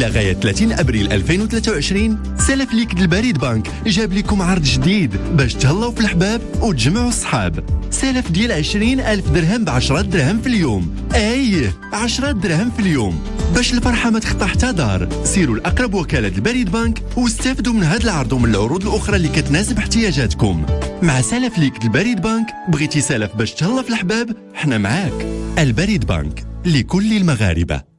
إلى غاية 30 أبريل 2023 سلف ليك البريد بنك جاب لكم عرض جديد باش تهلاو في الحباب وتجمعوا الصحاب. سلف ديال 20,000 درهم ب10 دراهم في اليوم. 10 دراهم في اليوم. باش الفرحة ما تخطى حتى دار، سيروا لأقرب وكالة البريد بنك واستافدوا من هذا العرض ومن العروض الأخرى اللي كتناسب احتياجاتكم. مع سلف ليك البريد بنك، بغيتي سلف باش تهلا في الحباب، حنا معاك. البريد بنك لكل المغاربة.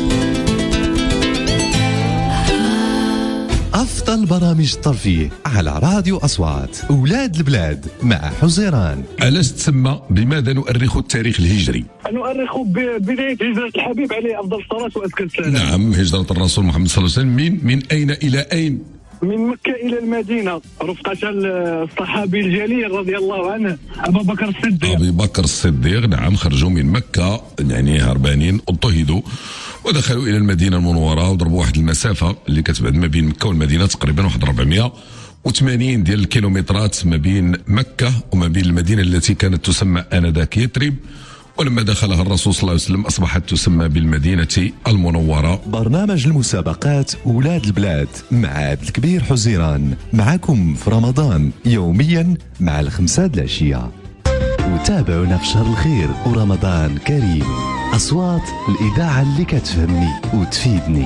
أفضل برامج الترفيه على راديو أصوات. أولاد البلاد مع حزيران. علاش تسمى بماذا نؤرخ التاريخ الهجري؟ نؤرخ ببداية هجرة الحبيب عليه أفضل الصلاة وأزكى السلام. نعم، هجرة الرسول محمد صلى الله عليه وسلم من أين إلى أين؟ من مكة إلى المدينة رفقة الصحابي الجليل رضي الله عنه أبو بكر الصديق. أبي بكر الصديق، نعم، خرجوا من مكة يعني هربانين، اضطهدوا ودخلوا إلى المدينة المنورة وضربوا واحد المسافة اللي كتبعد ما بين مكة والمدينة تقريبا واحد 480 ديال الكيلومترات ما بين مكة وما بين المدينة التي كانت تسمى آنذاك يثرب، ولما دخلها الرسول صلى الله عليه وسلم أصبحت تسمى بالمدينة المنورة. برنامج المسابقات أولاد البلاد مع عبد الكبير حزيران، معكم في رمضان يوميا مع 5 العشية. وتابعونا في شهر الخير ورمضان كريم. أصوات الإذاعة اللي كتفهمني وتفيدني.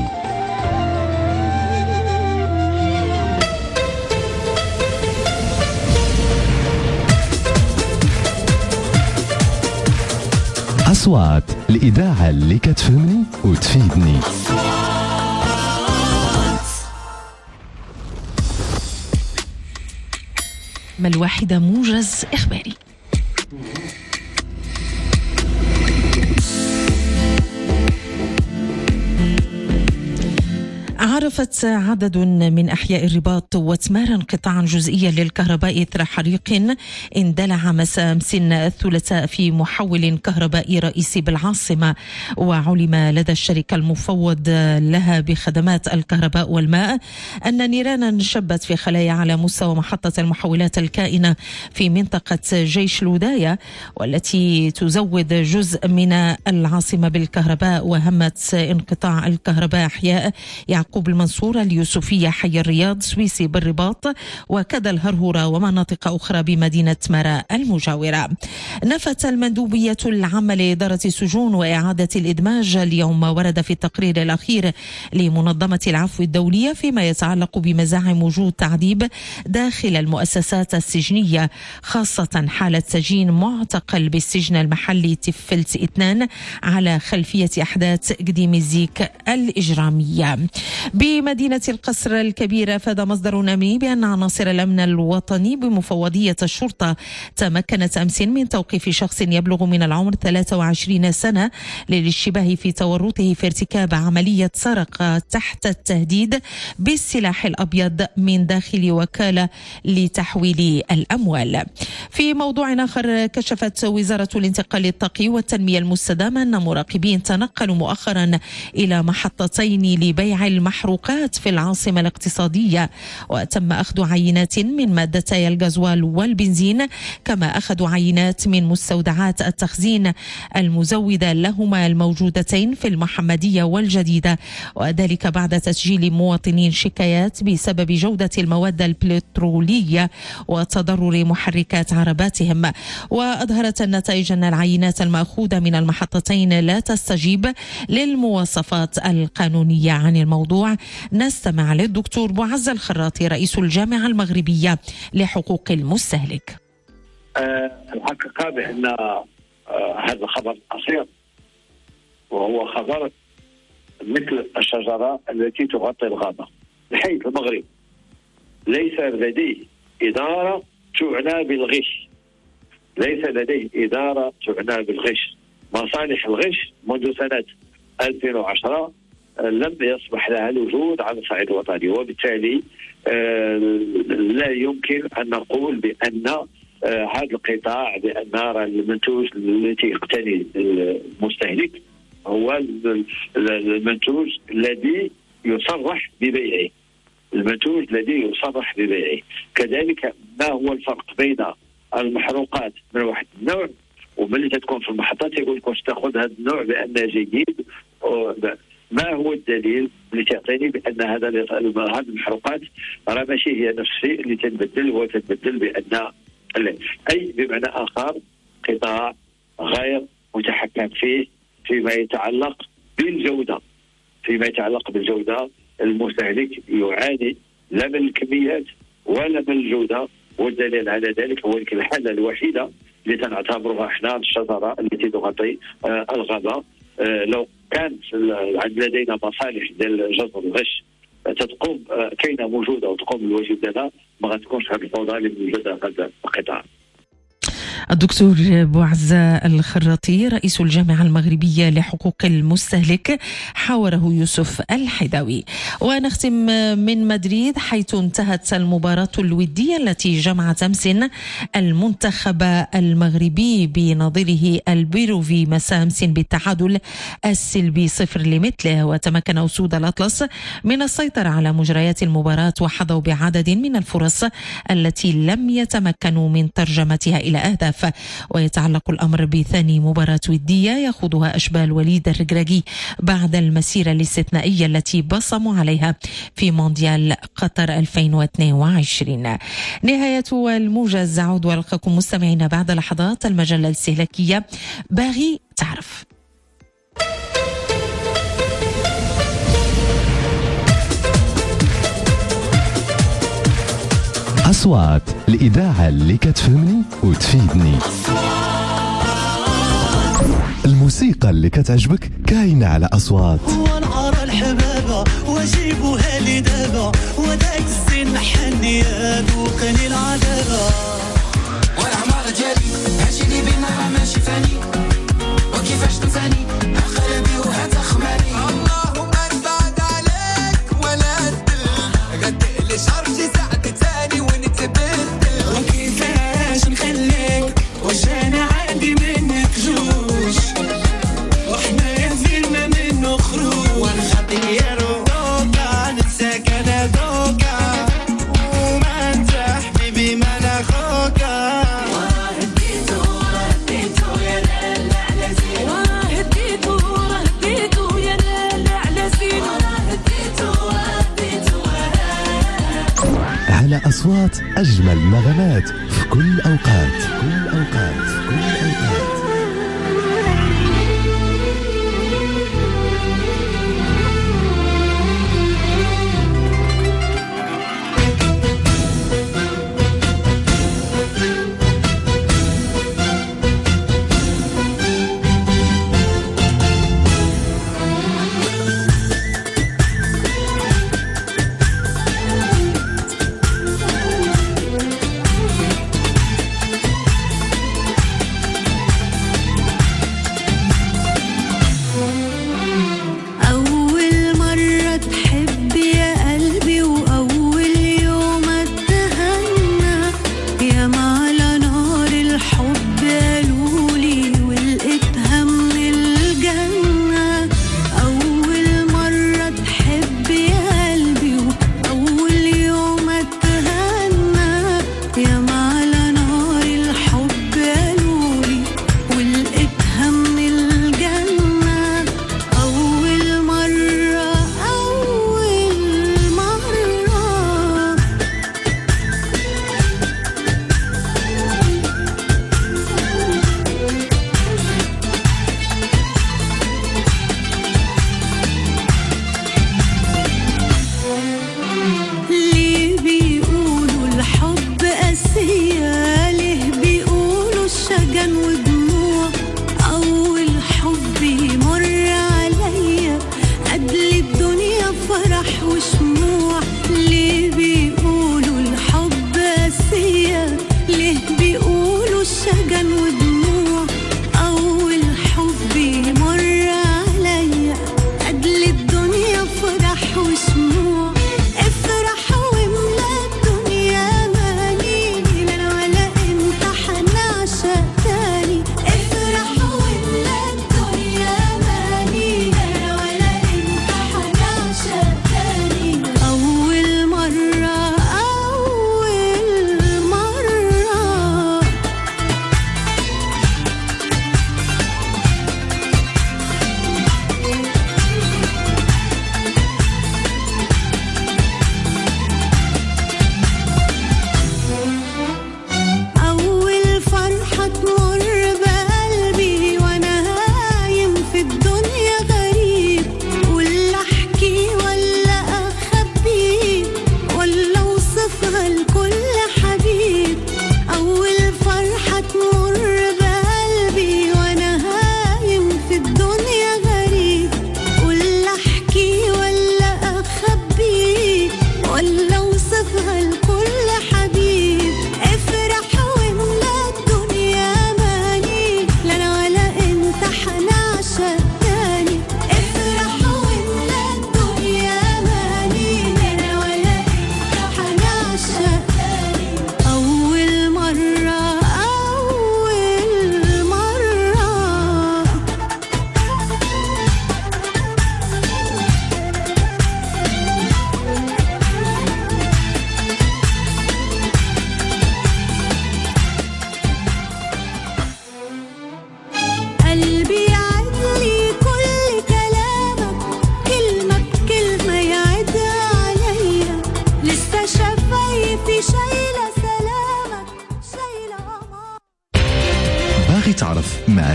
أصوات الإذاعة اللي كتفهمني وتفيدني. ما الواحدة موجز إخباري. عرفت عدد من أحياء الرباط وتمارا انقطاعا جزئيا للكهرباء إثر حريق اندلع مساء أمس الثلاثاء في محول كهربائي رئيسي بالعاصمة. وعلم لدى الشركة المفوض لها بخدمات الكهرباء والماء أن نيرانا شبت في خلايا على مستوى محطة المحولات الكائنة في منطقة جيش الوداية، والتي تزود جزء من العاصمة بالكهرباء. وهمت انقطاع الكهرباء أحياء يعقوب المنصورة، اليوسفية، حي الرياض، سويسي بالرباط، وكذا الهرهورة ومناطق أخرى بمدينة مرا المجاورة. نفت المندوبية العامة لإدارة السجون وإعادة الإدماج اليوم ما ورد في التقرير الأخير لمنظمة العفو الدولية فيما يتعلق بمزاعم وجود تعذيب داخل المؤسسات السجنية، خاصة حالة سجين معتقل بالسجن المحلي تفلت 2 على خلفية أحداث قديم الزيك الإجرامية. بمدينة القصر الكبيرة أفاد مصدر أمني بأن عناصر الأمن الوطني بمفوضية الشرطة تمكنت أمس من توقيف شخص يبلغ من العمر 23 سنة للاشتباه في تورطه في ارتكاب عملية سرقة تحت التهديد بالسلاح الأبيض من داخل وكالة لتحويل الأموال. في موضوع آخر، كشفت وزارة الانتقال الطاقي والتنمية المستدامة أن مراقبين تنقلوا مؤخرا إلى محطتين لبيع المحروقات في العاصمة الاقتصادية، وتم أخذ عينات من مادتي الغازوال والبنزين، كما أخذوا عينات من مستودعات التخزين المزودة لهما الموجودتين في المحمدية والجديدة، وذلك بعد تسجيل مواطنين شكايات بسبب جودة المواد البترولية وتضرر محركات عرباتهم. وأظهرت النتائج أن العينات المأخوذة من المحطتين لا تستجيب للمواصفات القانونية. عن الموضوع نستمع للدكتور معز الخراطي رئيس الجامعة المغربية لحقوق المستهلك. الحقيقة بأن هذا خبر قصير، وهو خبر مثل الشجرة التي تغطي الغابة، بحيث المغرب ليس لديه إدارة تعنى بالغش، ليس لديه إدارة تعنى بالغش. مصالح الغش منذ سنة 2010 لم يصبح لها الوجود على الصعيد الوطني، وبالتالي لا يمكن أن نقول بأن هذا القطاع بأن المنتوج التي يقتني المستهلك هو المنتوج الذي يصرح ببيعه، المنتوج الذي يصرح ببيعه. كذلك ما هو الفرق بين المحروقات من واحد النوع وملي تكون في المحطات يقول لك واش تاخذ هذا النوع بأنه جيد ما هو الدليل اللي تعطيني بان هذه المحروقات راه ماشي هي نفس الشيء اللي تنبدل، هو تنبدل بان اي بمعنى اخر قطاع غير متحكم فيه فيما يتعلق بالجوده. فيما يتعلق بالجوده المستهلك يعاني لا من الكميات ولا من الجوده، والدليل على ذلك هو الحاله الوحيده اللي تنعتبرها احنا الشجره التي تغطي الغابه. لو كانت لدينا مصالح ديال جزر الغش تتقوم كاينه موجوده وتقوم بالواجب ديالها، ما غتكونش هذه الفوضى اللي موجوده في هذا القطاع. الدكتور بوعزة الخراطي رئيس الجامعة المغربية لحقوق المستهلك حاوره يوسف الحداوي. ونختم من مدريد حيث انتهت المباراة الودية التي جمعت أمس المنتخب المغربي بنظيره البيروفي مساء أمس بالتعادل السلبي 0-0، وتمكن أسود الأطلس من السيطرة على مجريات المباراة وحظوا بعدد من الفرص التي لم يتمكنوا من ترجمتها إلى أهداف. ويتعلق الأمر بثاني مباراة ودية يخوضها أشبال وليد الركراكي بعد المسيرة الاستثنائية التي بصموا عليها في مونديال قطر 2022. نهاية الموجز. أعود وألقاكم مستمعين بعد لحظات. المجلة الاستهلاكية باغي تعرف. أصوات الإذاعة اللي كتفهمني وتفيدني. الموسيقى اللي كتعجبك كاينة على أصوات. ونعرى الحبابة وجيبوها لي دابا، وداك الزين حني ذوقني العذابة. والعمارة ديالي هاجيني بما راه ماشي فاني، وكيفاش تنساني أخربي وهتخماني. اللهم نبعد عليك ولا تدل، غدق لي شرجي ساعة تاني ونتبدل. وكيفاش نخليك وجانا عندي منك جوش، وحنا يزيلنا منه خروج. ونخطيرو دوكا ننساك انا دوكا، وما انت حبيبي ما انا خوكا. وهديتو يا لالا على زين، وهديتو يا لالا على زين، وهديتو على أصوات أجمل نغمات في كل أوقات. كل أوقات.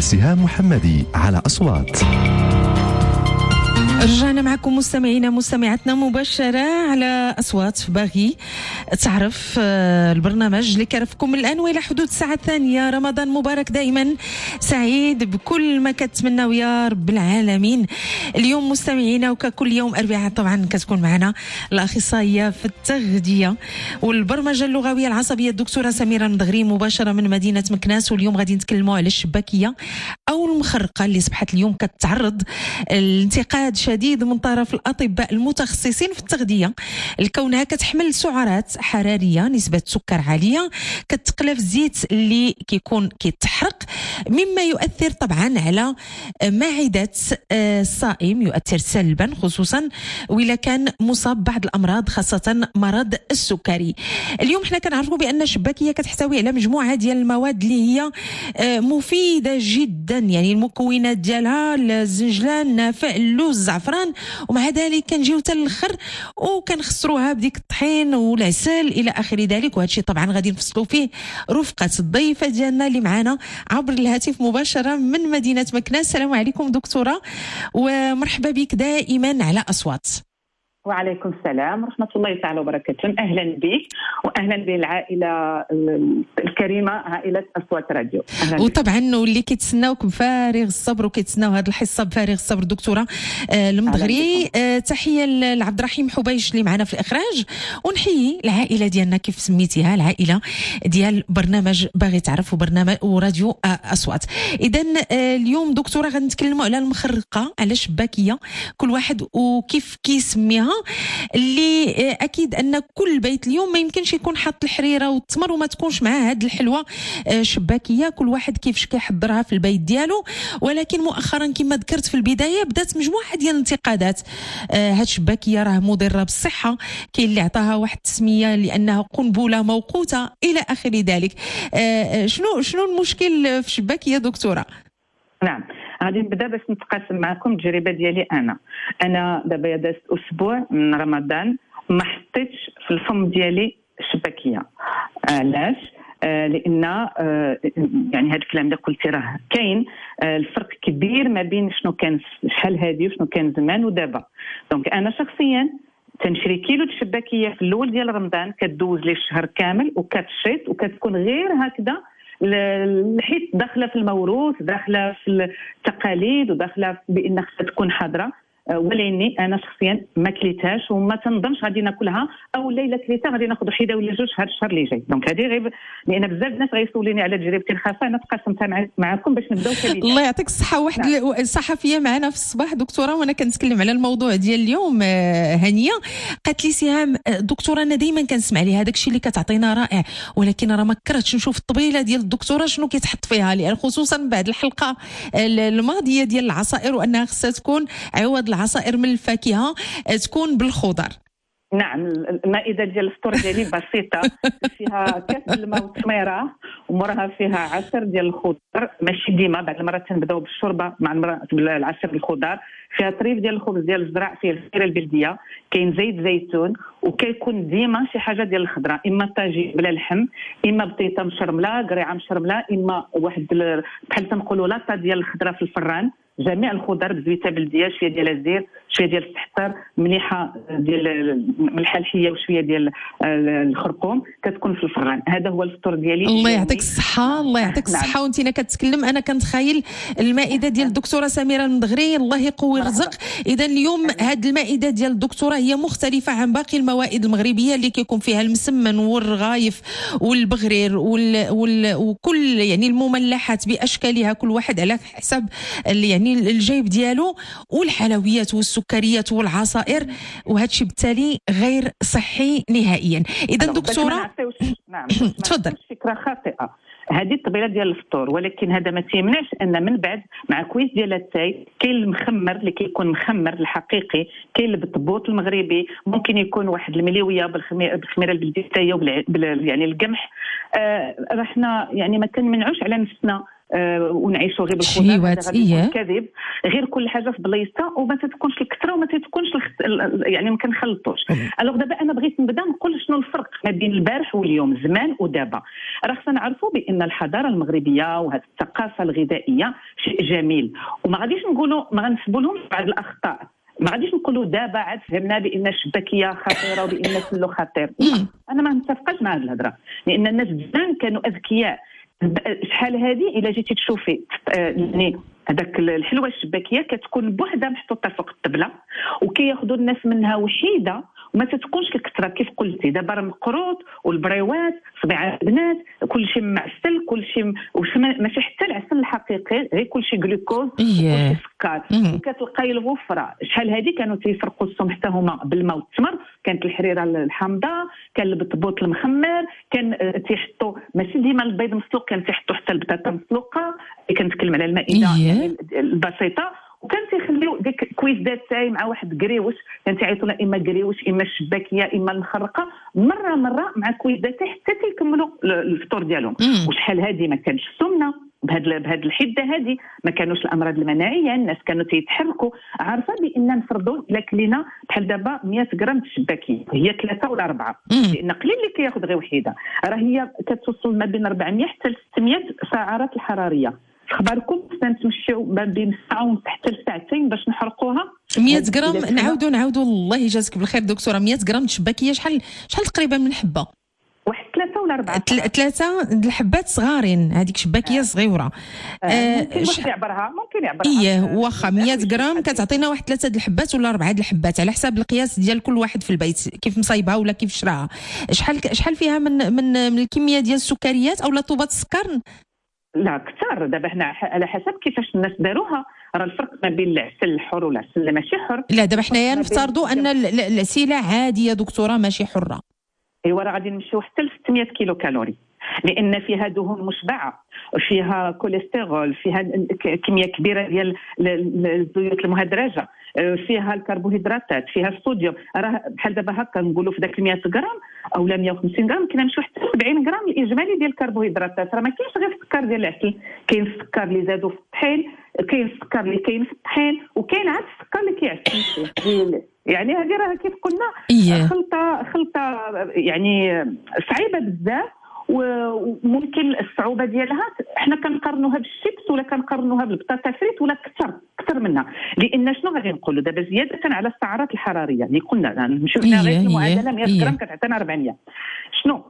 سهام محمدي على أصوات. رجعنا معكم مستمعينا مستمعاتنا مباشرة على أصوات باغي تعرف البرنامج اللي كرفكم الآن وإلى حدود الساعة الثانية. رمضان مبارك دائما سعيد بكل ما كتمناو يا رب العالمين. اليوم مستمعينا وككل يوم أربعاء طبعا كتكون معنا الأخصائية في التغذية والبرمجة اللغوية العصبية الدكتورة سميرة المدغري مباشرة من مدينة مكناس. واليوم غادي نتكلموا على الشباكية أو المخرقة اللي أصبحت اليوم كتعرض الانتقاد شديد من طرف الأطباء المتخصصين في التغذية لكونها كتحمل سعرات حرارية نسبة سكر عالية كتقلى في الزيت اللي كيكون كيتحرق مما يؤثر طبعا على معدة الصائم يؤثر سلبا خصوصا وإلا كان مصاب بعض الأمراض خاصة مرض السكري. اليوم حنا كنعرفوا بأن الشباكية كتحتوي على مجموعة ديال المواد اللي هي مفيدة جدا يعني المكونات ديالها الزنجلان النافع اللوز الزعفران ومع ذلك كنجيو حتى الاخر وكنخسروها بديك الطحين والعسل الى اخر ذلك. وهذا الشيء طبعا غادي نفصلوا فيه رفقه الضيفه ديالنا اللي معنا عبر الهاتف مباشره من مدينه مكناس. السلام عليكم دكتوره ومرحبا بك دائما على أصوات. وعليكم السلام ورحمة الله تعالى وبركاته. أهلا بك وأهلا بالعائلة الكريمة عائلة أصوات راديو. وطبعا واللي كيتسناوك بفارغ الصبر وكيتسناو هذه الحصة بفارغ الصبر دكتورة المدغري. تحية لعبد الرحيم حبيش اللي معنا في الإخراج ونحيي العائلة ديالنا كيف سميتيها العائلة ديال برنامج باغي تعرف وبرنامج وراديو أصوات. إذن اليوم دكتورة غنتكلموا على المخرقة على شباكية كل واحد وكيف كيسميها اللي اكيد ان كل بيت اليوم ما يمكنش يكون حاط الحريره والتمر وما تكونش معاه هاد الحلوه شباكيه كل واحد كيفاش كيحضرها في البيت ديالو. ولكن مؤخرا كما ذكرت في البدايه بدات مجموعه ديال الانتقادات. هاد الشباكيه راه مضره بالصحه كاين اللي عطاها واحد التسميه لانها قنبله موقوته الى اخر ذلك. شنو المشكل في الشباكيه دكتوره؟ نعم غادي نبدا باش نتقاسم معكم التجربه ديالي. انا دابا دازت اسبوع من رمضان ما حطيتش في الفم ديالي الشباكيه. علاش؟ لان يعني هذا الكلام اللي قلتي راه كاين الفرق كبير ما بين شنو كان شحال هادي وشنو كان زمان ودابا. دونك انا شخصيا تنشري كيلو الشباكيه في الاول ديال رمضان كدوز لي الشهر كامل وكتشيط وكتكون غير هكذا حيت داخله في الموروث داخله في التقاليد وداخله بان خصها تكون حاضره. ولكن انا شخصيا ما كليتهاش وما تنظنش غادي ناكلها او الا كليتها غادي ناخذ وحده ولا جوج هذا الشهر اللي جاي. دونك هذه غير لان بزاف الناس غيسولوني على تجربتي الخاصه انا تقاسمتها معكم باش نبداو كبير. الله يعطيك الصحه. واحد الصحفيه معنا في الصباح دكتوره وانا كنتكلم على الموضوع ديال اليوم هانيه قالت لي سهام دكتوره انا دائما كنسمع لي هذاك الشيء اللي كتعطينا رائع ولكن راه ما كرهتش نشوف الطبيله ديال الدكتوره شنو كيتحط فيها لان خصوصا بعد الحلقه الماضيه ديال العصائر وانها خصها تكون عوض العصائر من الفاكهه تكون بالخضر. نعم المائده ديال الفطور ديالي بسيطه فيها كاس الماء والتميره ومرها فيها عصير ديال الخضر ماشي ديما بعض المرات تنبداو بالشوربه مع العصير بالخضر فيها طريف ديال الخبز ديال الزرع فيه الخيره البلديه كاين زيت زيتون وكيكون ديما شي حاجه ديال الخضره اما طاجين بلا لحم اما بطيطه مشرمله قريعه مشرمله اما واحد بحال تنقولوا لاطه ديال الخضره في الفران جميع الخضر بزويته بلديه شويه ديال الزير شويه ديال السحتر مليحه ديال الملحه الحيه وشويه ديال الخرقوم كتكون في الفران. هذا هو الفطور ديالي. الله يعطيك الصحه الله يعطيك الصحه. وانت كتكلم انا كنتخيل المائده ديال الدكتوره سميرة المدغري الله يقوي الرزق. اذا اليوم هذه المائده ديال الدكتوره هي مختلفه عن باقي الموائد المغربيه اللي كيكون فيها المسمن والرغايف والبغرير وكل يعني المملحات باشكالها كل واحد على حسب يعني الجيب ديالو والحلويات والسكريات والعصائر وهذا الشيء بالتالي غير صحي نهائيا. اذا دكتوره نعم تفضل. فكره خاطئه هذه الطبيله ديال الفطور ولكن هذا ما تيمنعش ان من بعد مع كويس ديال التاي كاين المخمر اللي كيكون مخمر الحقيقي كاين البطبوط المغربي ممكن يكون واحد المليويه بالخميره البلديه يعني القمح. حنا يعني ما كنمنعوش على نفسنا ونعيشوا غير شهيوات كذب، غير كل حاجه في بلايصتها وما تتكونش الكثره وما تتكونش يعني ما كنخلطوش. الوغ دابا انا بغيت نبدا نقول شنو الفرق ما بين البارح واليوم، زمان ودابا. راه خصنا نعرفوا بان الحضاره المغربيه وهذه الثقافه الغذائيه شيء جميل، وما غاديش نقولوا ما غنسبوا لهم بعض الاخطاء. ما غاديش نقولوا دابا عاد فهمنا بان الشباكيه خطيره وبان الفلو خطير. انا ما متفقاش مع هذه الهضره، لان الناس زمان كانوا اذكياء. شحال هذه الا جيتي تشوفي يعني هذاك الحلوه الشباكيه كتكون بوحدها محطوطه فوق الطبله وكياخذوا الناس منها وحيده وما تتكونش الكثره كيف قلتي. دابا راه المقروط والبريوات صبيعه البنات كلشي معسل، كلشي ماشي حتى العسل الحقيقي، غير كلشي جلوكوز وكلشي سكر. وكتلقاي الغفره شحال هذه كانوا تيفرقوا السم حتى هما بالماء والتمر، كانت الحريره الحامضه، كان البطبوط المخمر، كان تيحطوا ماشي ديما البيض مسلوق، كان تيحطوا حتى البطاطا مسلوقه. كنتكلم على المائده يعني البسيطه، وكان تيخليو ديك كويزات تاعي مع واحد قريوش، كان تيعيطوا لها اما قريوش اما الشباكيه اما المخرقه، مره مع كويزات حتى تيكملوا الفطور ديالهم. وشحال هذه ما كانش السمنه بهذا الحده هذه، ما كانوش الامراض المناعيه، الناس كانوا تيتحركوا. عارفه بان نفرضوا الا كلينا بحال دابا 100 غرام الشباكيه هي 3 ولا 4، لان قليل اللي كياخذ غير وحيده، راه هي كتوصل ما بين 400 حتى 600 سعرات الحراريه. اخباركم نتمشيو ما بين ساعه ونص حتى لساعتين باش نحرقوها 100 غرام. نعاودوا الله يجازيك بالخير دكتوره. 100 غرام الشباكيه شحال تقريبا من حبه؟ واحد 3 ولا 4 3 الحبات صغارين، هذيك شباكيه صغيره. ممكن يعبرها واخا 100 غرام كتعطينا واحد 3 الحبات ولا 4 الحبات على حساب القياس ديال كل واحد في البيت كيف مصايبها ولا كيف شراها. شحال فيها من الكميه ديال السكريات او طوبات السكر؟ لا كثر. دابا حنا على حسب كيفاش الناس داروها، راه الفرق ما بين العسل الحر والعسل اللي ماشي حر. لا دابا حنايا نفترضوا ان العسيله عاديه دكتوره ماشي حره. ايوا راه غادي نمشيو حتى ل 600 كيلو كالوري، لان فيها دهون مشبعه، فيها كوليسترول، فيها كميه كبيره ديال الزيوت المهدرجه، فيها الكربوهيدراتات، فيها الصوديوم. راه بحال دابا هكا نقولوا في داك 100 غرام او 150 غرام كنا نمشيو حتى 70 غرام الاجمالي ديال الكربوهيدراتات. راه ما كاينش غير السكر ديال العسل، كاين السكر اللي زادوا في الطحين، كاين السكر اللي كاين في الطحين، وكاين عاد السكر اللي كيعسل فيه. يعني هذه راه كيف قلنا خلطه يعني صعيبه بزاف، وممكن الصعوبه ديالها حنا كنقارنوها بالشيبس ولا كنقارنوها بالبطاطا فريت ولا كثر منها، لان شنو غادي نقولوا دابا زياده على السعرات الحراريه اللي قلنا نمشيو هنا غير المعادله 100 غرام كتعطينا 400. شنو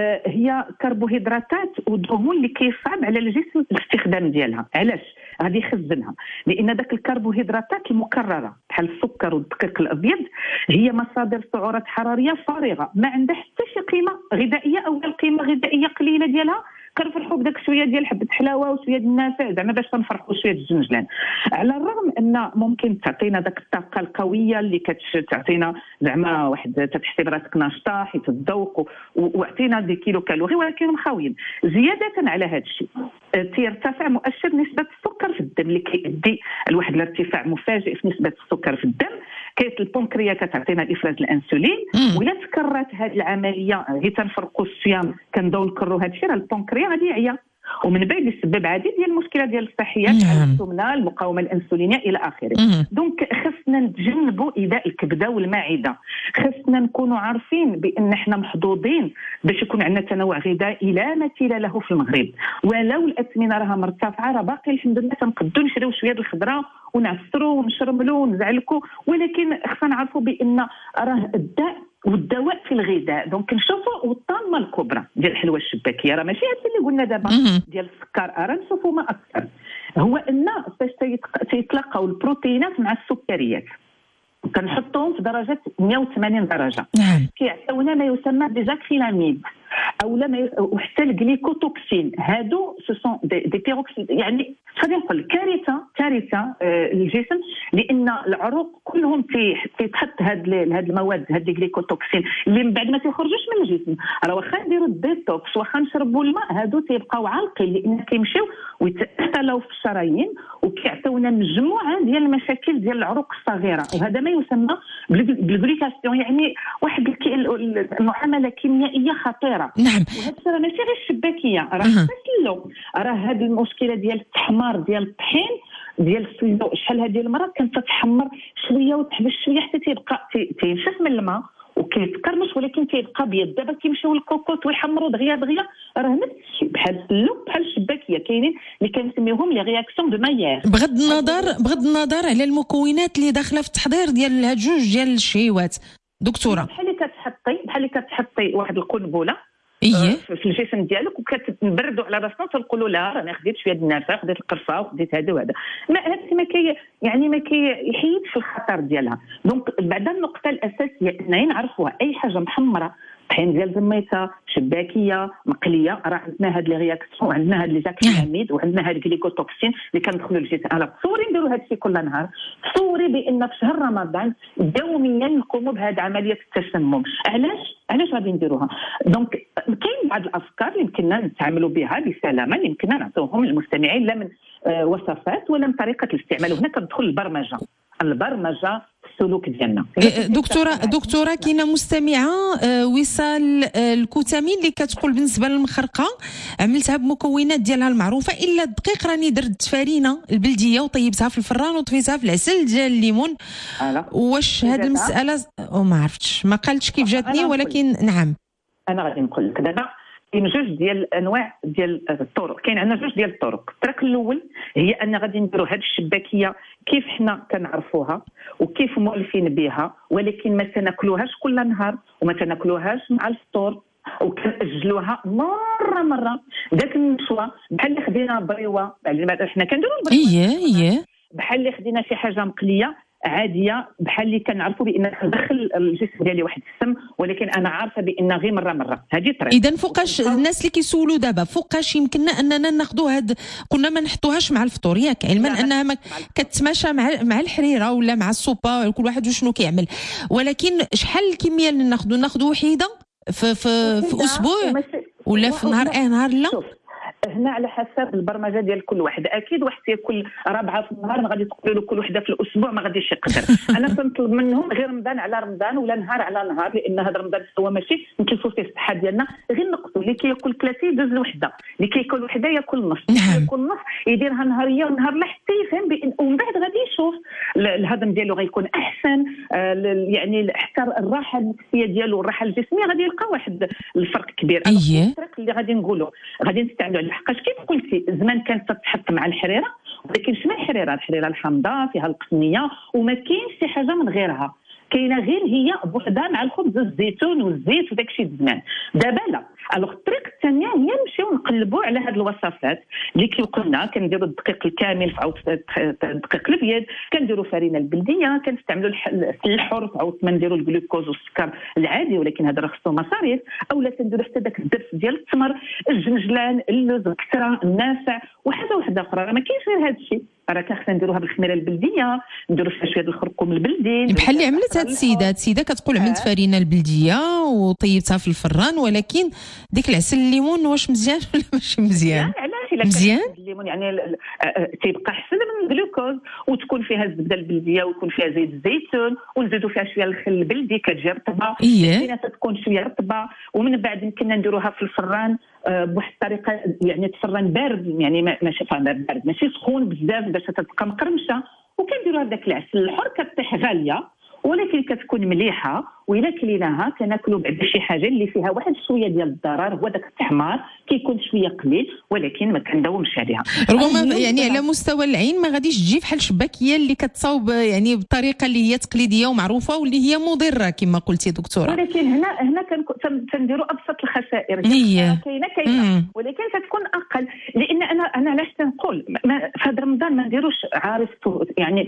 هي كربوهيدراتات ودهون اللي كيصعب على الجسم الاستخدام ديالها. علاش؟ غادي يخزنها، لان داك الكربوهيدراتات المكرره بحال السكر والدقيق الابيض هي مصادر سعرات حراريه فارغه ما عندها حتى شي قيمه غذائيه او القيمه غذائيه قليله ديالها. كنفرحوا بداك شويه ديال حبه حلاوه وشويه ديال النافع زعما باش كنفرحوا شويه الجنجلان، على الرغم ان ممكن تعطينا داك الطاقه القويه اللي كتعطينا زعما واحد تتحسب راسك ناشطه حيت الذوق وعطينا دي كيلو كالوري، ولكن مخاويين. زياده على هذا الشيء تيرتفع مؤشر نسبه السكر في الدم اللي كيؤدي لواحد الارتفاع مفاجئ في نسبه السكر في الدم. كانت البنكريا كتعطينا الافراز الانسولين، ولا تكررت هذه العمليه غير تنفرقوا الصيام كنبداو نكرروا هذا الشيء، راه البنكريا غادي يعيا ومن بعد يسبب عديد ديال المشكلات ديال الصحيه بحال السمنه، المقاومه الانسولينيه الى اخره. دونك خصنا نتجنبوا ايذاء الكبده والمعده، خصنا نكونوا عارفين بان احنا محظوظين باش يكون عندنا تنوع غذائي لا مثيل له في المغرب، ولو الاثمنه راها مرتفعه راه باقي الحمد لله تنقدروا نشريو شويه الخضره ونعصروا ونشرملوا ونزعلكوا، ولكن خصنا نعرفوا بان راه الداء والدواء في الغذاء. دونك نشوفوا والطامه الكبرى ديال الحلوه الشباكيه راه ماشي هذا اللي قلنا دابا ديال السكر، راه نشوفوا ما اكثر هو ان باش تيتلاقاو البروتينات مع السكريات كنحطوهم في درجه 180 درجه. كيعطيونا ما يسمى بزاكريلاميد او وحتى الجليكوتوكسين. هادو سو سون دي بيروكسيد، يعني غادي نقول كارثه للجسم، لان العروق كلهم تيتحط هاد المواد هاد الجليكوتوكسين اللي من بعد ما تيخرجوش من الجسم. راه واخا نديروا الديتوكس واخا نشربوا الماء هادو تيبقاو عالقين، لان كيمشيو ويتحتلوا في الشرايين وكيعطيونا مجموعه ديال المشاكل ديال العروق الصغيره، وهذا ما يسمى بالغليكاسيون، يعني واحد المعامله كيميائيه خطيره. نعم. وهذا راه ماشي غير الشباكيه، راه تسلو، راه هذه المشكله ديال التحمار ديال الطحين ديال السلو. شحال هذه المره كانت تتحمر شويه وتحبس شويه حتى تيبقى تينشف من الماء وكيتكرمش، ولكن كيبقى ابيض. دابا كيمشيو للكوكوط ويحمروا دغيا راه نفس الشيء بحال السلو بحال الشباكيه. كاينين اللي كنسميوهم لي رياكسيون دو مايير. بغض النظر على المكونات اللي داخله في التحضير ديال هاد جوج ديال الشهيوات دكتوره، بحال اللي كتحطي واحد القنبله في الجسم ديالك وكتبردوا على راسنا وتنقولوا لا راني خديت شويه د النافع، خديت القرصه وخديت هذا وهذا. هذا ما كيحيدش الخطر ديالها. دونك بعد النقطه الاساسيه اننا نعرفوها، اي حاجه محمره طحين ديال زميته شباكيه مقليه راه عندنا هاد لي رياكسيون وعندنا هاد لي زاكرياميد وعندنا هاد الجليكوتوكسين اللي كندخلوا للجسم. انا تصوري نديروا هاد الشيء كل نهار، تصوري بان في شهر رمضان يوميا نقوموا بهذه عمليه التسمم. علاش غادي نديروها؟ دونك كاين بعض الافكار اللي يمكننا نتعاملوا بها بسلامه، اللي يمكننا نعطيوهم للمستمعين لا من وصفات ولا من طريقه الاستعمال. وهنا كتدخل البرمجه السلوك ديالنا. دكتوره كاينه مستمعه وصال الكتامين اللي كتقول بالنسبه للمخرقه عملتها بمكونات ديالها المعروفه الا الدقيق راني درت فرينه البلديه وطيبتها في الفران وطفيتها في العسل ديال الليمون. واش هذه المساله ما عرفتش، ما قالتش كيف جاتني، ولكن نعم انا غادي نقول لك دابا كاين جوج ديال الانواع ديال الطرق. كاين عندنا جوج ديال الطرق. الطريق الاول هي ان غادي نديروا هذه الشباكيه كيف حنا كنعرفوها وكيف مؤلفين بها، ولكن ما تناكلوهاش كل نهار وما تناكلوهاش مع الفطور وكنأجلوها مره. داك المشوى بحال اللي خدينا بريوه، حنا كنديروا البريوه بحال اللي خدينا شي حاجه مقليه عاديه، بحال اللي كنعرفوا بان كندخل الجسم ديالي واحد السم، ولكن انا عارفه بان غير مره. هذه طريقه. اذا فوقاش الناس اللي كيسولوا دابا فوقاش يمكننا اننا ناخذوا قلنا ما نحطوهاش مع الفطور ياك، علما انها ما كتماشى مع الحريره ولا مع السوبا، كل واحد وشنو كيعمل، ولكن شحال الكميه اللي ناخذوا وحيده في اسبوع ولا في نهار لا؟ هنا على حسب البرمجه ديال كل واحد. اكيد واحد تياكل 4 في النهار، غادي تقولوا له كل وحده في الاسبوع ما غاديش يقدر. انا كنطلب منهم غير رمضان على رمضان ولا نهار على نهار، لان هذا رمضان هو ماشي نكلفوا فيه الصحه ديالنا، غير نقصوا. اللي كياكل 3 يدوز لوحده، اللي كياكل وحده ياكل نص، ياكل نص يديرها نهاريه ونهار لا حتى يفهم ومن بعد غادي يشوف الهضم ديالو غيكون احسن، يعني حتى الراحه النفسيه ديالو والراحه الجسميه غادي يلقى واحد الفرق كبير. الطريق اللي غادي نقولوا غادي نستعملوا لحقاش كيف قلتي زمان كانت تتحط مع الحريره، ولكن شنو الحريره الحامضه فيها القطنيه وما كاينش شي حاجه من غيرها، كاينه غير هي بوحدها مع الخبز الزيتون والزيت وداك الشيء زمان. دابا لا. الطريقه الثانيه هي نمشيو نقلبوا على هذه الوصفات اللي قلنا كنديروا الدقيق الكامل في عوض الدقيق الابيض، كنديروا فرينه البلديه، كنستعملوا الحر في عوض ما نديروا الجلوكوز والسكر العادي، ولكن هذا راه خصو مصاريف، اولا كنديروا حتى داك الدبس ديال التمر، الجنجلان، اللوز، الكسره، النافع وحاجه واحده اخرى. ما كاينش غير هذا الشيء، راه كنخصنا نديروها بالخميره البلديه، نديروا فيها شويه الخرقوم البلدي بحال اللي عملت هاد السيده كتقول عملت فرينه البلديه وطيبتها في الفران، ولكن ديك العسل الليمون واش مزيان ولا ماشي مزيان؟ علاش مزيان الليمون يعني تيبقى احسن من الجلوكوز، وتكون فيها الزبده البلديه ويكون فيها زيت الزيتون ونزيدوا فيها شويه الخل البلدي كتجي رطبه، تكون شويه رطبه، ومن بعد يمكننا نديروها في الفران بواحد الطريقه، يعني الفران بارد، يعني ماشي بارد ماشي سخون بزاف باش تبقى مقرمشه، وكنديروها بداك العسل الحر كطيح غاليه ولكن كتكون مليحه، وإلا كليناها كناكلوا بعد شي حاجه اللي فيها واحد شويه ديال الضرر، هو داك التحمار كيكون شويه قليل ولكن ما كنداومش عليها. ربما يعني على مستوى العين ما غاديش تجي بحال الشباكيه اللي كتصاوب يعني بطريقه اللي هي تقليديه ومعروفه واللي هي مضره كما قلتي دكتوره، ولكن هنا كنديروا ابسط الخسائر، كاينه ولكن كتكون اقل، لان انا علاش تنقول في هذا رمضان ما نديروش عارف يعني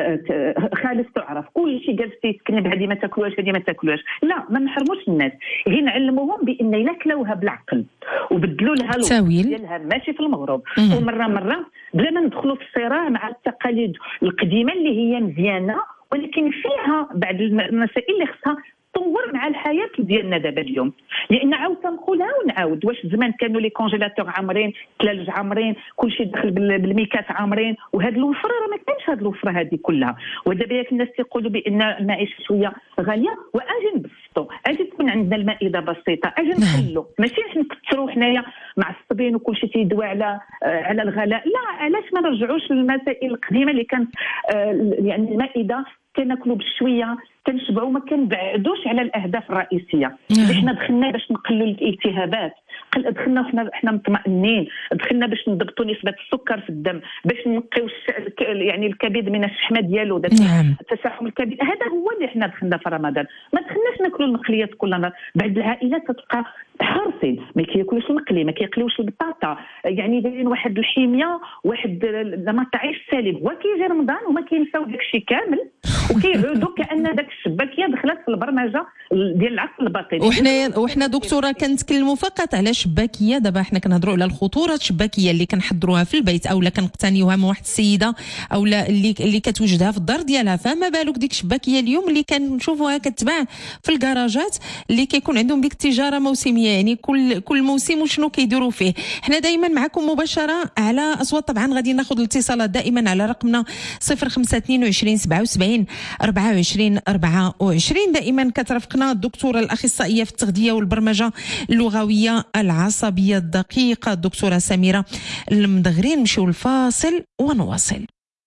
خالف تعرف كل شيء جالس يتكلم هذه ما تاكلوهاش هذه ما تاكلوهاش، لا ما نحرموش الناس، غير نعلموهم بان الا كلاوها بالعقل وبدلوا لها التاويل ديالها ماشي في المغرب، ومره بلا ما ندخلوا في الصراع مع التقاليد القديمه اللي هي مزيانه ولكن فيها بعض المسائل اللي خصها تطور مع الحياه ديالنا دابا اليوم، لان عاود تنقولها ونعاود، واش زمان كانوا لي كونجيلاتور عامرين، الثلاجه عامرين، كلشي داخل بالميكات عامرين، وهاد الوفره راه ما كانش هاد الوفره هذه كلها، ودابا ياك الناس تيقولوا بان المعيشه شويه غاليه، واجي نبسطوا، اجي عندنا المائده بسيطه، اجي نحلوا ماشي نكثروا حنايا معصبين وكل شيء تيدوي على الغلاء. لا، علاش ما نرجعوش للمسائل القديمه اللي كانت يعني المائده كناكلوا بشويه كنشبعوا، ما كنبعدوش على الاهداف الرئيسيه اللي حنا دخلنا باش نقللوا الالتهابات، دخلنا وحنا مطمئنين، دخلنا باش نضبطوا نسبه السكر في الدم، باش نقيو يعني الكبد من الشحمه ديالو، تساحم الكبد. هذا هو اللي حنا دخلنا في رمضان، ما دخلناش ناكلوا المقليات كل نهار. بعض العائلات كتبقى حرصين ما كياكلوش المقلي، ما كياكلوش البطاطا، يعني دايرين واحد الحميه، واحد نمط تعيش سالب. وكيجي رمضان وما كينساو داك الشيء كامل وكيعودوا كأن داك الشباكيه دخلت في البرمجه ديال العقل الباطني. وحنا دكتوره كنتكلموا فقط على شباكيه، دابا حنا كنهضروا على الخطوره الشباكيه اللي كنحضروها في البيت او لا كنقتنيوها من واحد السيده او لا اللي كتوجدها في الدار ديالها. فما بالك ديك الشباكيه اليوم اللي كنشوفوها كتباع في الكراجات اللي كيكون عندهم ديك التجاره موسميه، يعني كل موسم وشنو كيديروا فيه. حنا دائما معكم مباشره على اصوات. طبعا غادي ناخذ الاتصالات دائما على رقمنا 0522 77 24 24. دائما كترافقنا الدكتوره الاخصائيه في التغذيه والبرمجه اللغويه العصبيه الدقيقه الدكتوره سميره المدغري. نمشيو الفاصل ونواصل.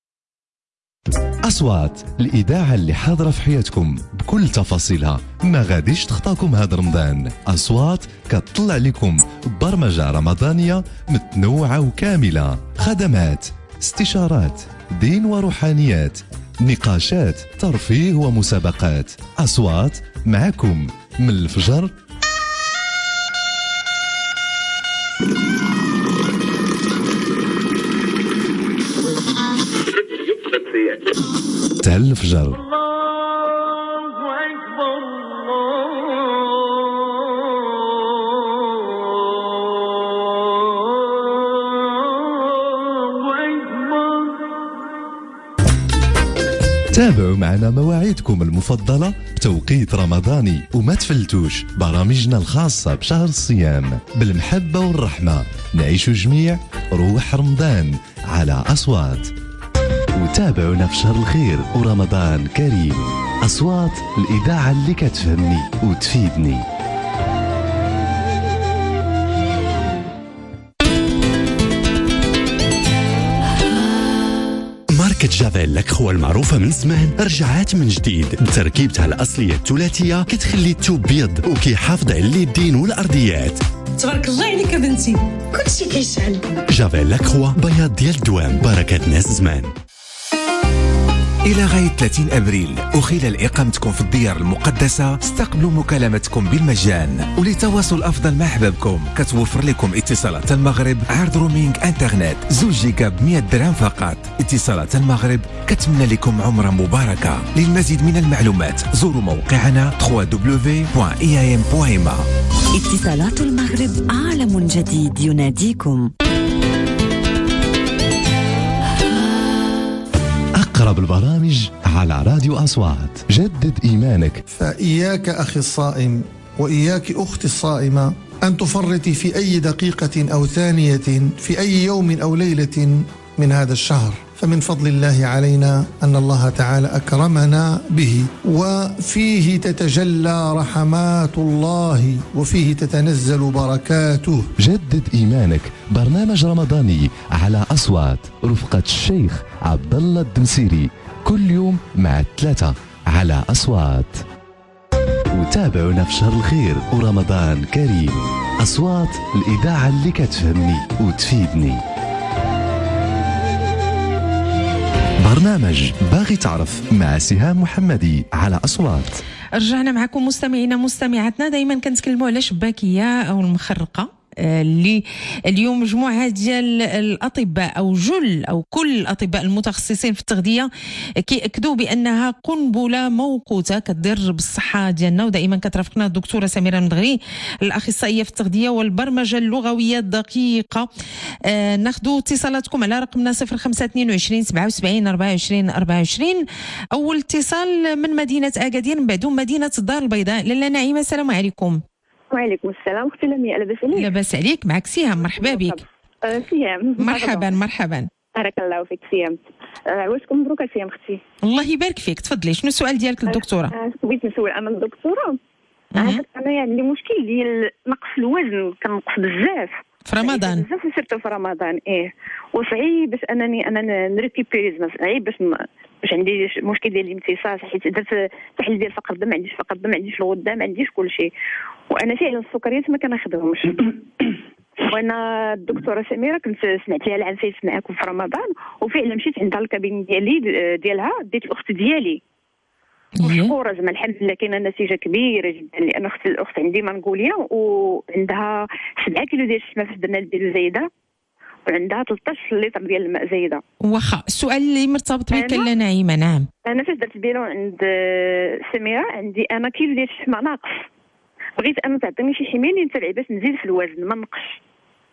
أصوات الإذاعة اللي حاضرة في حياتكم بكل تفاصيلها، ما غاديش تخطاكم هذا رمضان. أصوات كتطلع لكم برمجة رمضانية متنوعة وكاملة، خدمات، استشارات، دين وروحانيات، نقاشات، ترفيه ومسابقات. أصوات معكم من الفجر تاع الفجر. تابعوا معنا مواعيدكم المفضلة بتوقيت رمضاني وما تفلتوش برامجنا الخاصة بشهر الصيام بالمحبة والرحمة. نعيشوا جميع روح رمضان على أصوات. وتابعونا في شهر الخير ورمضان كريم. أصوات الإذاعة اللي كتفهمني وتفيدني. ماركة جافيل لاكخوا المعروفة من زمان رجعات من جديد بتركيبتها الأصلية الثلاثية كتخلي الثوب بيض وكيحافظ على اليدين والأرضيات. تبارك الله عليك بنتي، كلشي كيشعل. جافيل لاكخوا بياض ديال الدوام، بركة ناس زمان. إلى غاية 30 أبريل وخلال إقامتكم في الديار المقدسة استقبلوا مكالمتكم بالمجان. ولتواصل أفضل مع أحبابكم كتوفر لكم اتصالات المغرب عرض رومينج انترنت 2 جيجا ب100 درهم فقط. اتصالات المغرب كتمنى لكم عمرة مباركة. للمزيد من المعلومات زوروا موقعنا www.iam.ma. اتصالات المغرب، عالم جديد يناديكم. أقرب البرامج على راديو أصوات. جدد إيمانك. فإياك أخي الصائم وإياك أختي الصائمة أن تفرطي في أي دقيقة أو ثانية في أي يوم أو ليلة من هذا الشهر، فمن فضل الله علينا أن الله تعالى أكرمنا به، وفيه تتجلى رحمات الله وفيه تتنزل بركاته. جدد إيمانك، برنامج رمضاني على أصوات رفقة الشيخ عبد الله الدمسيري كل يوم مع 3 على أصوات. وتابعونا في شهر الخير ورمضان كريم. أصوات الإذاعة اللي كتفهمني وتفيدني. برنامج باغي تعرف مع سهام محمدي على أصوات. رجعنا معكم مستمعينا مستمعاتنا. دائما كنتكلموا على شباكية أو المخرقة اللي اليوم مجموعة ديال الأطباء أو جل أو كل الأطباء المتخصصين في التغذية كيأكدوا بأنها قنبلة موقوتة كتضر بالصحة ديالنا. ودائما كترافقنا الدكتورة سميرة المدغري الأخصائية في التغذية والبرمجة اللغوية الدقيقة. ناخذوا اتصالاتكم على رقمنا 0522 77 24 24. أول اتصال من مدينة أكادير، من بعد مدينة الدار البيضاء. لاله نعيمة، السلام عليكم. وعليكم السلام اختي لمياء، لاباس عليك؟ لاباس عليك، معك سهام، مرحبا بك. سهام، مرحبا مرحبا. بارك الله فيك سهام. عواشكم مبروك سهام اختي. الله يبارك فيك، تفضلي. شنو السؤال ديالك للدكتوره؟ بغيت نسول انا الدكتوره. انا انايا عندي مشكل ديال نقص الوزن، كنقص بزاف في رمضان، بزاف سيرتو في رمضان. وصعيب باش انا نريكيبيري، صعيب باش عندي مشكل ديال الامتصاص، حيت درت تحليل ديال فقر الدم، ما عنديش فقر الدم، ما عنديش الغده، ما عنديش كلشي، وانا فعلا السكريات ما كناخذهمش. وانا الدكتوره سميره كنت سمعت لها العنفيس معاكم في رمضان، وفعلا مشيت عندها الكابين ديالها ديت الاخت ديالي، مشكوره زعما الحمد لله كاينه نتيجه كبيره جدا، لان الاخت عندي منغوليا وعندها 7 كيلو ديال السمنه في الدم ديال زايده، وعندها 13 لتر ديال الماء زايده. واخا السؤال اللي مرتبط بك لا نعيمه. نعم، انا فاش درت البيلون عند سميره عندي انا كيلو ديال الشحمه ناقص، بغيت انا تعطيني شي حمايه اللي نتبع باش نزيد في الوزن ما نقصش.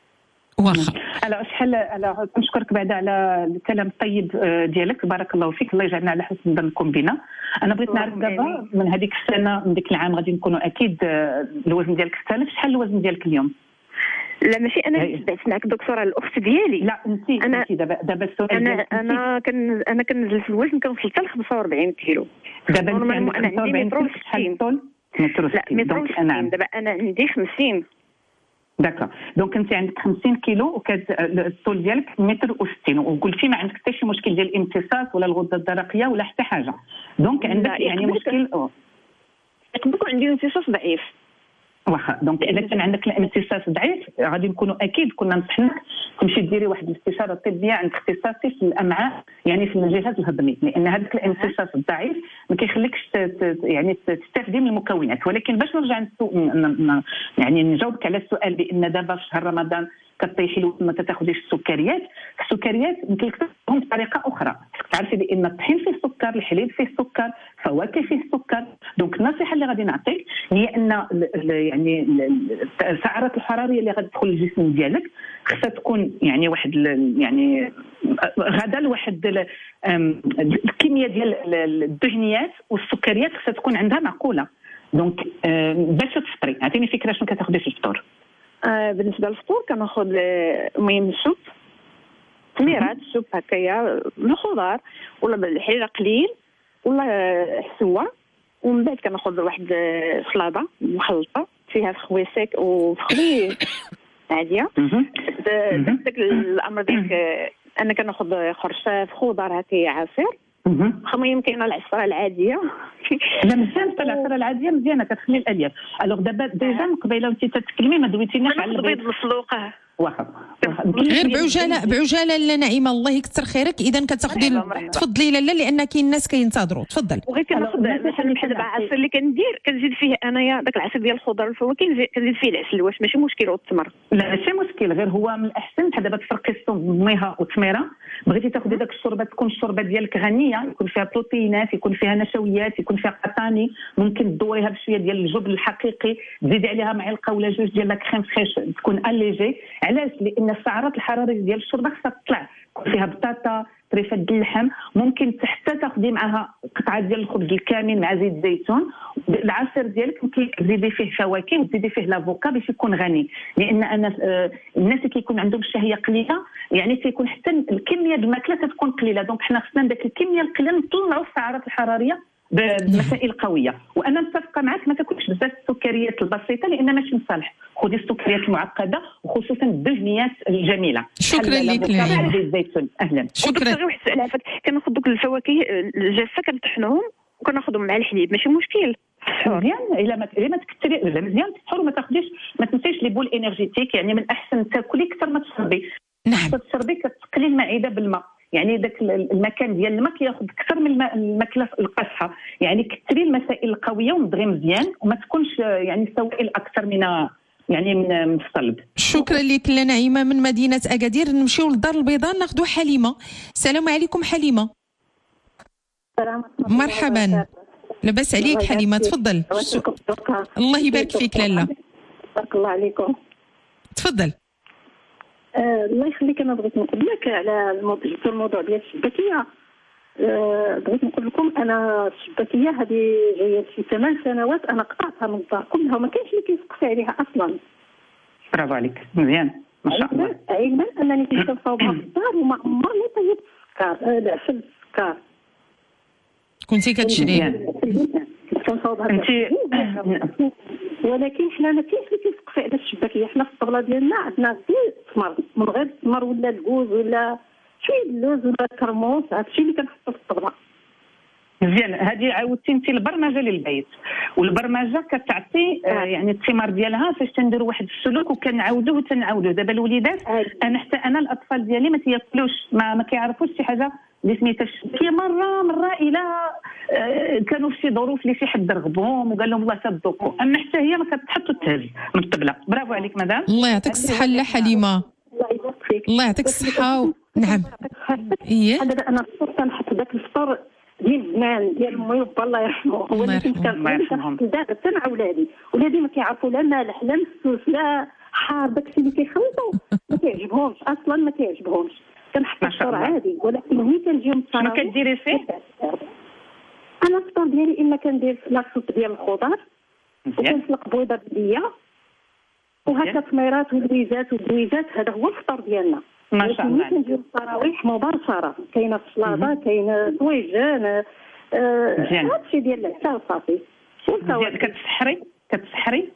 واخا على شحال كنشكرك بعدا على الكلام الطيب ديالك، بارك الله فيك، الله يجعلنا على حسن ظنكم بنا. انا بغيت نعرف دابا من هذيك السنه، من ديك العام غادي نكونوا اكيد الوزن ديالك اختلف، شحال الوزن ديالك اليوم؟ لا ماشي انا اللي تبعت معك دكتوره، الاخت ديالي. لا انت دابا السؤال انا كنزل في الوزن، كنوصل حتى ل 45 كيلو. دابا انا عندي متر شحال الطول؟ متر 60. لا متر 60. دابا انا عندي 50. داكا، دونك انت عندك 50 كيلو الطول ديالك متر و60، وقلتي ما عندك حتى شي مشكل ديال الامتصاص ولا الغده الدرقيه ولا حتى حاجه، دونك عندك يعني مشكل يقدر يكون عندي امتصاص ضعيف. واخا، دونك اذا كان عندك الامتصاص ضعيف غادي نكونوا اكيد كنا ننصحك تمشي ديري واحد الاستشاره طبيه عند اختصاصي في الامعاء، يعني في الجهاز الهضمي، لان هذاك الامتصاص الضعيف ما كيخليكش يعني تستخدم المكونات. ولكن باش نرجع يعني نجاوبك على السؤال، بان دابا في شهر رمضان كطيحي الوزن ما تاخذيش السكريات يمكن لك تاخذهم بطريقه اخرى. تعرفي بان الطحين فيه السكر، الحليب فيه السكر، الفواكه فيه السكر. دونك النصيحه اللي غادي نعطيك هي ان يعني السعرات الحراريه اللي غادي تدخل للجسم ديالك خصها تكون يعني واحد يعني غدا لواحد الكميه ديال الدهنيات والسكريات خصها تكون عندها معقوله. دونك باش تفطري، عطيني فكره شنو كتاخذي في الفطور. بالنسبه للفطور كناخذ المهم السوب، تميرات السوب هكايا، الخضار ولا الحريره قليل ولا حسوه، ومن بعد كناخذ واحد سلطه مخلطه فيها فخويسيك وفخوي عاديه. داك الامر ديك انا كناخذ خرشاف خضار هكايا عصير. المهم كاينه العصره العاديه. لا مزيان، العصره العاديه مزيانه كتخلي الالياف. الوغ دابا ديجا قبيله وانت تتكلمي ما دويتيناش على البيض المسلوق. واخا غير بعجاله لا نعيمه، الله يكثر خيرك. اذا كتاخذي تفضلي لاله، لان كاين الناس كينتظروا. تفضل. بغيت كناخذ مثلا بحال العصير اللي كندير كنزيد فيه انايا داك العصير ديال الخضر والفواكه، كنزيد فيه العسل. واش ماشي مشكل والتمر؟ لا ماشي مشكل، غير هو من الاحسن بحال دابا تفرقي الصوب بميها والتميره. بغيتي تاخذي داك الشوربه تكون الشوربه ديالك غنيه، يكون فيها بروتينات، يكون فيها نشويات، يكون فيها قطاني. ممكن تدوريها بشويه ديال الجبن الحقيقي، تزيدي عليها معلقه ولا جوج ديال لاكريم فريش تكون اليجي. علاش؟ لان السعرات الحراريه ديال الشوربه خصها تطلع، يكون فيها بطاطا، طريفه ديال اللحم، ممكن حتى تاخذي معها قطعه ديال الخبز الكامل مع زيت الزيتون. العصير ديالك ممكن تزيدي فيه فواكه وتزيدي فيه لافوكا باش يكون غني، لان انا الناس اللي كيكون عندهم الشهيه قليله يعني تيكون حتى الكميه د الماكله تكون قليله. دونك حنا خصنا داك الكميه القليله نطلعوا السعرات الحراريه بمسائل قويه. وانا متفقه معك ما تاكلش بزاف السكريات البسيطه لان ماشي مصالح، خذي السكريات المعقده وخصوصا الدهنيات الجميله. شكرا لك نعيمه. الزيتون اهلا. شكرا. واحد السؤال عافاك، كناخذ دوك الفواكه الجافه كنطحنوهم وكناخذهم مع الحليب، ماشي مشكل؟ مزيان. الا ما تكثري لا مزيان تسحر وما تاخذيش، ما تنسيش لي بول انرجيتيك. يعني من الاحسن تاكلي اكثر ما تشربي. نعم. تشربي كتقلي المعده بالماء، يعني داك المكان ديال الماء كياخذ اكثر من الماكله القاصحه. يعني كثري المسائل القويه ونضغي مزيان وما تكونش يعني سوائل اكثر من يعني من الصلب. شكرا لك نعيمه من مدينه اكادير. نمشيو للدار البيضاء ناخذوا حليمه. السلام عليكم حليمه. مرحبا. لاباس عليك حليمه، تفضل. الله يبارك فيك لاله. بارك الله عليكم. تفضل. الله يخليك. انا بغيت نقول لك على الموضوع ديال الشبكيه. بغيت نقول لكم انا الشبكيه هذه جايه في 8 سنوات انا قطعتها من الدار كلها وما كاينش اللي كيسقسي عليها اصلا. برافو عليك مزيان ما شاء الله. علما انني كنت نصاوبها في الدار وما عمرني طيبت السكر العسل السكر. كنتي كتشري؟ كنت نصاوبها انت ولكن حنا ما كاينش اللي كيوافق في هذا الشباكيه. حنا في الطبله ديالنا عندنا غير الثمر، من غير الثمر ولا الكوز ولا شويه اللوز ولا الكرموس، هادشي اللي كنحطو في الطبله. مزيان. هذه عاودتي انت البرمجه للبيت، والبرمجه كتعطي يعني الثمار ديالها فاش تنديروا واحد السلوك وكنعاودوه وتنعاودوه. دابا الوليدات انا حتى انا الاطفال ديالي ما تياكلوش ما كيعرفوش شي حاجه اللي سميتها الشبكيه مره الى كانوا في شي ظروف اللي شي حد رغبهم وقال لهم الله تذوقوا، اما حتى هي ما كتحط وتهز من الطبله. برافو عليك مدام. الله يعطيك الصحه لا حليمه. الله يعطيك الصحه. نعم. انا الفطور كنحط ذاك الفطور ديال زمان ديال امي وبا الله يرحمه، هو اللي كنت كنحط دابا حتى مع ولادي ما كيعرفوا لا مالح لا مسوس لا حار، داكشي اللي كيخلطوا ما كيعجبهمش اصلا، ما كيعجبهمش. كنحط الفطور عادي، ولكن ملي كنجيو شنو كديري فيه؟ انا الفطور ديالي اما كندير لاصوط ديال الخضر وكنسلق بيضه بليه وهكا تميرات ولويزات وبويزات، هذا هو الفطور ديالنا. ما شاء الله. كندير التراويح مباشره، كاينه السلطه كاينه طويجان هادشي ديال العشاء وصافي. كتسحري؟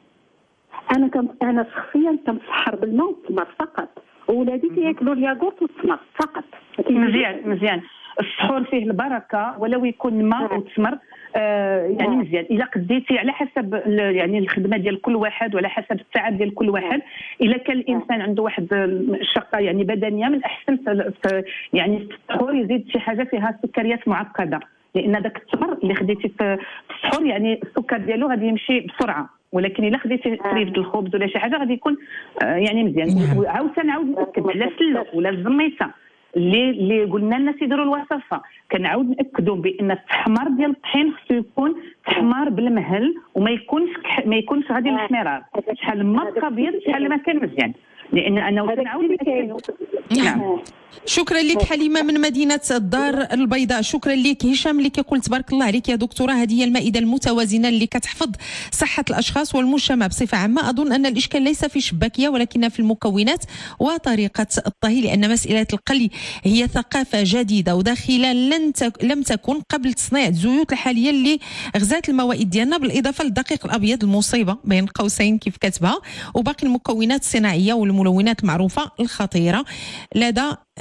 انا شخصيا كنسحر بالماء والتمر فقط، وولادي كياكلوا الياغورت والتمر فقط. مزيان. السحور فيه البركه ولو يكون ماء وتمر يعني مزيان. الا قديتي على حسب يعني الخدمه ديال كل واحد وعلى حسب التعب ديال كل واحد. الا كان الانسان عنده واحد الشقه يعني بدنيه، من الاحسن يعني في السحور يزيد شي حاجه فيها سكريات معقده، لان داك التمر اللي خديتي في السحور يعني السكر ديالو غادي يمشي بسرعه، ولكن الا خديتي تريفد الخبز ولا شي حاجه غادي يكون يعني مزيان. وعاود ناكد على السلو ولا الزميته اللي قلنا الناس يديروا الوصفه، كنعاود ناكدوا بان التحمار ديال الطحين خصو يكون تحمار بالمهل وما يكونش غادي الاحمرار، شحال ما ابيض شحال ما كان مزيان، لان انا كنعاود ناكد. نعم. شكرا لك حليمه من مدينه الدار البيضاء. شكرا لك هشام اللي كيقول تبارك الله عليك يا دكتوره، هذه هي المائده المتوازنه اللي كتحفظ صحه الاشخاص والمجتمع بصفه عامه. اظن ان الاشكال ليس في الشباكيه ولكن في المكونات وطريقه الطهي، لان مساله القلي هي ثقافه جديده وداخله لم تكن قبل تصنيع الزيوت الحاليه اللي غزات الموائد ديالنا، بالاضافه للدقيق الابيض المصيبه بين قوسين كيف كتبها، وباقي المكونات الصناعيه والملونات المعروفه الخطيره لدى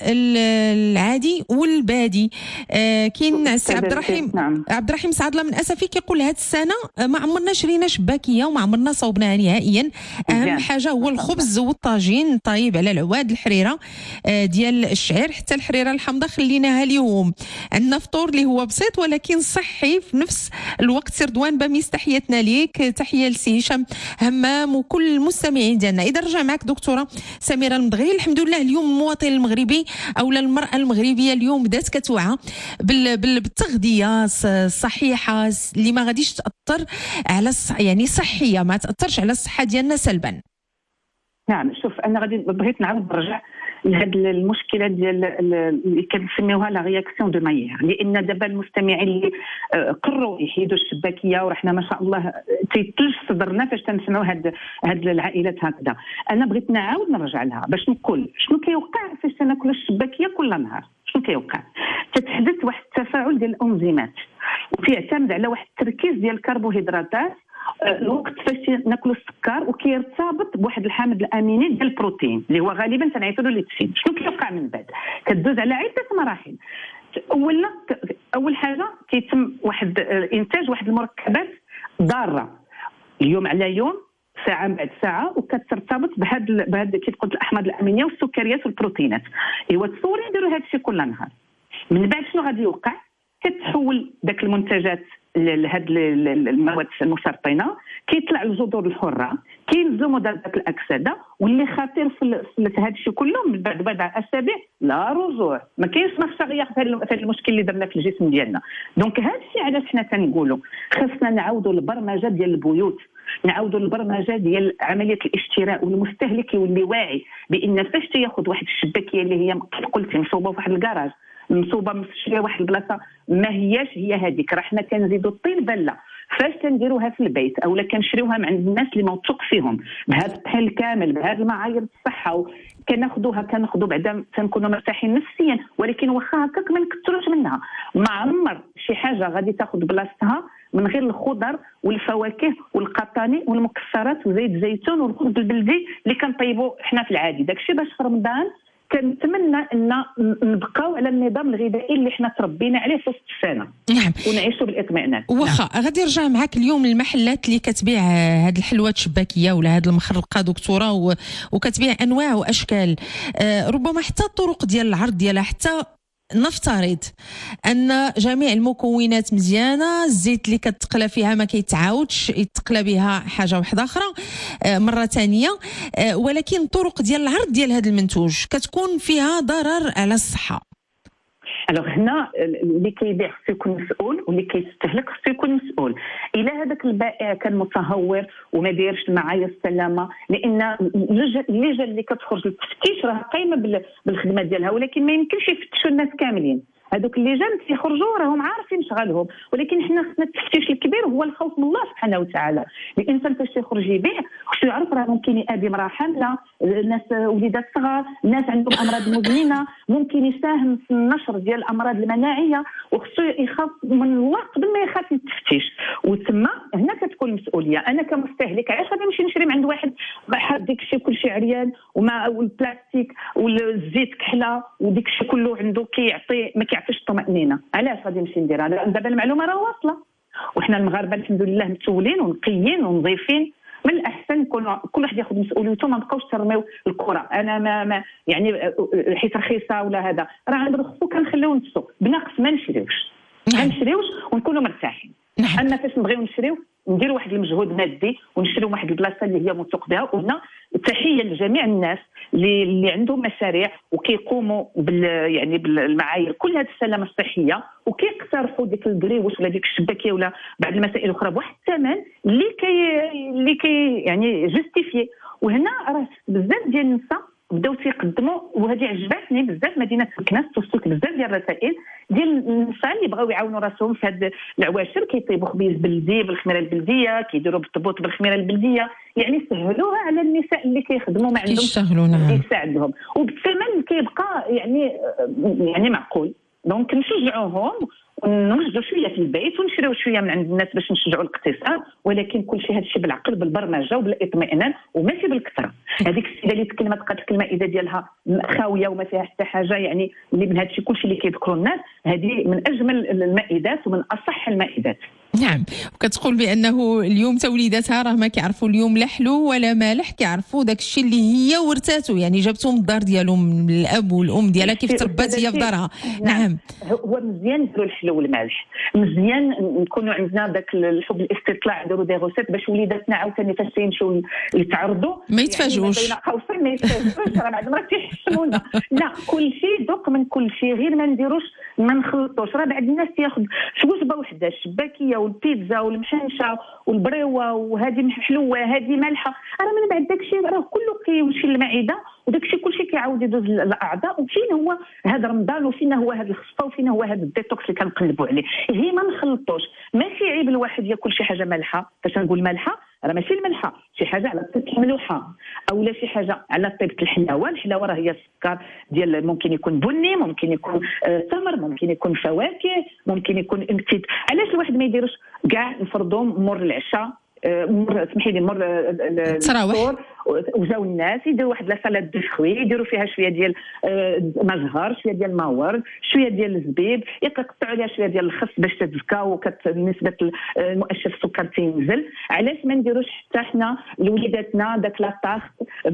العادي والبادي. كاين السي عبد الرحيم. نعم. عبد الرحيم سعد الله من اسفي كيقول هاد السنه ما عمرنا شرينا شباكيه وما عمرنا صوبناها نهائيا. اهم حاجه هو الخبز والطاجين طيب على العواد، الحريره ديال الشعير حتى الحريره الحامضه خليناها اليوم. عندنا فطور اللي هو بسيط ولكن صحي في نفس الوقت. سردوان باميس تحياتنا ليك، تحيه لسي هشام همام وكل المستمعين ديالنا. اذا رجع معك دكتوره سميره المدغري، الحمد لله اليوم المواطن المغربي او المراه المغربيه اليوم بدات كتوعى بالتغذيه الصحيحه اللي ما غاديش تاثر على يعني صحيه، ما تاثرش على الصحه ديالنا سلبا. نعم. شوف انا غادي بغيت نعاود نرجع لهاد المشكله ديال اللي كنسميوها لا رياكسيون دو مايير، لان دابا المستمعين اللي قرروا يحيدوا الشباكيه ورحنا ما شاء الله تيتلج صدرنا فاش تنسمعوا هاد العائلات هكذا. انا بغيت نعاود نرجع لها باش نقول شنو كيوقع فاش تناكل الشباكيه كل نهار. شنو كيوقع؟ تتحدث واحد التفاعل ديال الانزيمات وتعتمد على واحد التركيز ديال الكربوهيدراتات الوقت فاش ناكلوا السكر، وكيرتبط بواحد الحامض الاميني ديال البروتين اللي هو غالبا تنعيطوا له ليتسين. شنو كيوقع من بعد؟ كدوز على عده مراحل. اول حاجه كيتم واحد انتاج واحد المركبات ضاره اليوم على يوم ساعه بعد ساعه، وكترتبط بهاد كيف قلت الاحماض الامينيه والسكريات والبروتينات. ايوا تصوري نديروا هذا الشيء كل نهار، من بعد شنو غادي يوقع؟ كتحول داك المنتجات لهاد المواد المسرطنه، كيطلع الجذور الحره، كينزلوا مضادات الاكسده، واللي خطير في هذا الشيء كله من بعد بضع اسابيع لا رجوع، ما كاينش مخشغيه في هذا المشكل اللي درنا في الجسم ديالنا. دونك هذا الشيء علاش حنا كنقولوا خاصنا نعاودوا البرمجه ديال البيوت، نعاودوا البرمجه ديال عمليه الاشتراء، والمستهلك يولي واعي بان فاش تياخذ واحد الشباكيه اللي هي كيف قلتي مصوبه في واحد الكراج، مصوبه مشريه واحد البلاصه ما هياش هي هذيك، راه حنا كنزيدوا الطين بله فاش تنديروها في البيت اولا كنشريوها من عند الناس اللي موثوق فيهم بهذا الطحين الكامل بهذه المعايير الصحه كناخذوا بعدا تنكونوا مرتاحين نفسيا، ولكن واخا هكاك ما نكثروش منها. ما عمر شي حاجه غادي تاخذ بلاصتها من غير الخضر والفواكه والقطاني والمكسرات وزيت الزيتون والخبز البلدي اللي كنطيبوا حنا في العادي. داكشي باش في رمضان كنتمنى ان نبقاو على النظام الغذائي اللي حنا تربينا عليه في وسط السنه. نعم. ونعيشوا بالاطمئنان. واخا غادي نرجع معاك اليوم للمحلات اللي كتبيع هاد الحلوات الشباكيه ولا هاد المخرقه دكتوره وكتبيع انواع واشكال، ربما حتى الطرق ديال العرض ديالها، حتى نفترض ان جميع المكونات مزيانه، الزيت اللي كتقلى فيها ما كيتعاودش يتقلى بها حاجه واحده اخرى مره ثانيه، ولكن الطرق ديال العرض ديال هذا المنتوج كتكون فيها ضرر على الصحه. الوغ هنا اللي كيبيع خصو يكون مسؤول واللي كيستهلك خصو يكون مسؤول. الى هذاك البائع كان متهور وما دايرش المعايير السلامه، لان اللجنه اللي كتخرج للتفتيش راه قايمه بالخدمه ديالها، ولكن ما يمكنش يفتشوا الناس كاملين. هذوك اللجان كيخرجوا راهم عارفين شغلهم، ولكن حنا خصنا التفتيش الكبير هو الخوف من الله سبحانه وتعالى. الانسان فاش يخرج يبيع خصو يعرف راه ممكن يأذي امراه حامله، ناس وليدات صغار، ناس عندهم امراض مزمنه، ممكن يساهم في النشر ديال الامراض المناعيه، وخصو يخاف من الله قبل ما يخاف من التفتيش. وتما هنا كتكون المسؤوليه. انا كمستهلك علاش غادي نمشي نشري من عند واحد حاط ديك الشيء كلشي عريان والبلاستيك والزيت كحله وديك الشيء كله عنده كيعطي ما كيعطيش الطمأنينه؟ علاش غادي نمشي نديرها؟ دابا المعلومه راه واصله، وحنا المغاربه الحمد لله متولين ونقيين ونظيفين. من الاحسن نكون كل واحد ياخذ مسؤوليته، ما نبقاوش ترميو الكره. انا ما يعني حيت رخيصه ولا هذا راه عند رخصو كنخليو نفسو بنقص، ما نشريوش ونكونوا مرتاحين. اما فاش نبغيو نشريو نديروا واحد المجهود مادي ونشريو واحد البلاصه اللي هي موثوق بها. وهنا تحيه لجميع الناس اللي عندهم مشاريع وكيقوموا يعني بالمعايير كل هذه السلامه الصحيه، وكيقترحوا ديك الكريوش ولا ديك الشباكيه ولا بعض المسائل الاخرى بواحد الثمن اللي كي يعني جوستيفي. وهنا راه بزاف ديال النساء بداو تيقدموا، وهذه عجبتني بزاف. مدينه مكناس توصلت بزاف ديال الرسائل ديال النساء اللي بغاو يعاونوا راسهم في هاد العواشر، كيطيبوا خبيز بلدي بالخميره البلديه، كيديروا بالطبوط بالخميره البلديه، يعني سهلوها على النساء اللي كيخدموا ما عندهم يساعدهم، وبالثمن كيبقى يعني معقول. دونك نشجعوهم ونوجدوا شويه في البيت ونشريو شويه من عند الناس باش نشجعوا الاقتصاد، ولكن كل شيء هذا الشيء بالعقل بالبرمجه وبالاطمئنان وماشي بالكثره. هذيك السيده اللي تكلمت قالت لك المائده ديالها خاويه وما فيها حتى حاجه، يعني اللي من هذا الشيء كل شيء اللي كيذكروا الناس، هذه من اجمل المائدات ومن اصح المائدات. نعم، وكتقول بانه اليوم توليداتها راه ما كيعرفوا اليوم لا حلو ولا مالح، كيعرفوا داك الشيء اللي هي ورثاته، يعني جابته من الدار ديالهم من الاب والام ديالها كيف تربات هي في دارها. نعم، هو مزيان نديروا الحلو والمالح، مزيان نكونوا عندنا داك الحب الاستطلاع، نديروا دي روسيت باش وليداتنا عاوتاني فاش يمشيو يتعرضوا ما يتفاجئوش، يعني خوفا ما يتفاجئوش راه بعد مرات يحشمونا. لا، كل شيء ذوق من كل شيء، غير ما نديروش ما نخلطوش. راه بعض الناس تياخذ شي وجبه وحده، الشباكيه والبيتزا والمشنشه والبريوه وهذه حلوه هذه مالحه، راه من بعد داكشي راه كله كيمشي للمعده، وداكشي كلشي كيعاود يدوز الاعضاء. وفين هو هذا رمضان وفين هو هذا الخصفه وفين هو هذا الديتوكس اللي كنقلبوا عليه؟ هي ما نخلطوش. ماشي عيب الواحد ياكل شي حاجه مالحه. فاش نقول مالحه راه ماشي الملحه، شي حاجه على طيبه الملوحه او لا شي حاجه على طيبه الحلاوه. الحلاوه راه هي السكر ديال ممكن يكون بني، ممكن يكون تمر، ممكن يكون فواكه، ممكن يكون انكتيت. علاش الواحد ما يديروش كاع نفرضوا مور العشاء، سمحي لي مور الفطور وجاو الناس يديروا واحد لا سالاد دو فروي، يديروا فيها شويه ديال مزهر، شويه ديال ماورد، شويه ديال الزبيب، يقطعوا عليها شويه ديال الخس باش تتزكى ونسبه المؤشر السكر تينزل. علاش ما نديروش حتى حنا لوليداتنا داك لاطاخ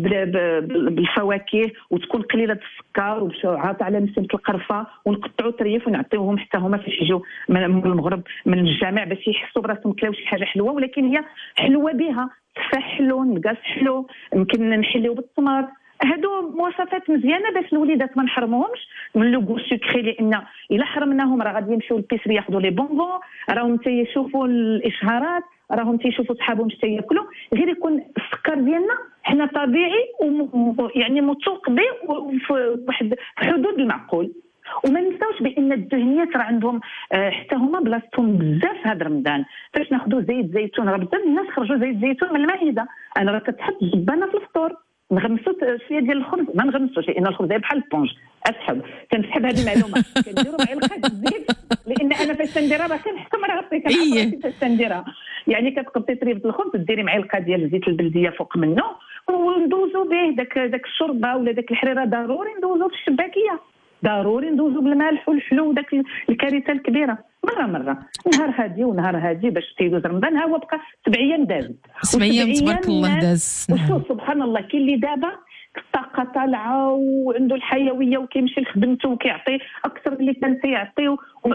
بالفواكه وتكون قليله السكر وعاطى على نسمه القرفه، ونقطعوا طريف ونعطيوهم حتى هما فاش يجوا من المغرب من الجامع باش يحسوا براسهم كلاو شي حاجه حلوه، ولكن هي حلوه بها. تفاح حلو، نقاس حلو، يمكن نحليو بالتمر. هادو مواصفات مزيانه باش الوليدات ما نحرموهمش من لو غو سكري، لان الا حرمناهم راه غادي يمشيو للبيسري ياخذوا لي بونبون، راهم تيشوفوا الاشهارات، راهم تيشوفوا صحابهم حتى ياكلوا. غير يكون السكر ديالنا حنا طبيعي ويعني موثوق به في واحد حدود المعقول. وما ننساوش بان الدهنيات راه عندهم حتى هما بلاصتهم بزاف هذا رمضان. فاش ناخذوا زيت زيتون، راه بزاف الناس خرجوا زيت زيتون من المائده. انا راه كتحط الجبانه في الفطور، نغمسوا شويه ديال الخبز، ما نغمسوش لان الخبز بحال البونج اسحب. كنسحب هذه المعلومه، كنديروا معلقه الزيت لان انا فاش نديرها راه كنحكم راسي كنعرف فاش نديرها. يعني كتقطي طريفه الخبز ديري معلقه ديال الزيت البلديه فوق منه وندوزو به داك الشوربه ولا داك الحريره. ضروري ندوزو في الشباكيه، ضروري ندوزو بالملح والحلو وداك الكارثه الكبيره مره نهار هادي ونهار هادي باش تيدوز رمضان. ها هو بقى 7 ايام داز، 7 ايام تبارك الله داز. سبحان الله. كاين اللي دابا الطاقه طالعه وعنده الحيويه وكيمشي لخدمته وكيعطي اكثر من اللي كان تيعطي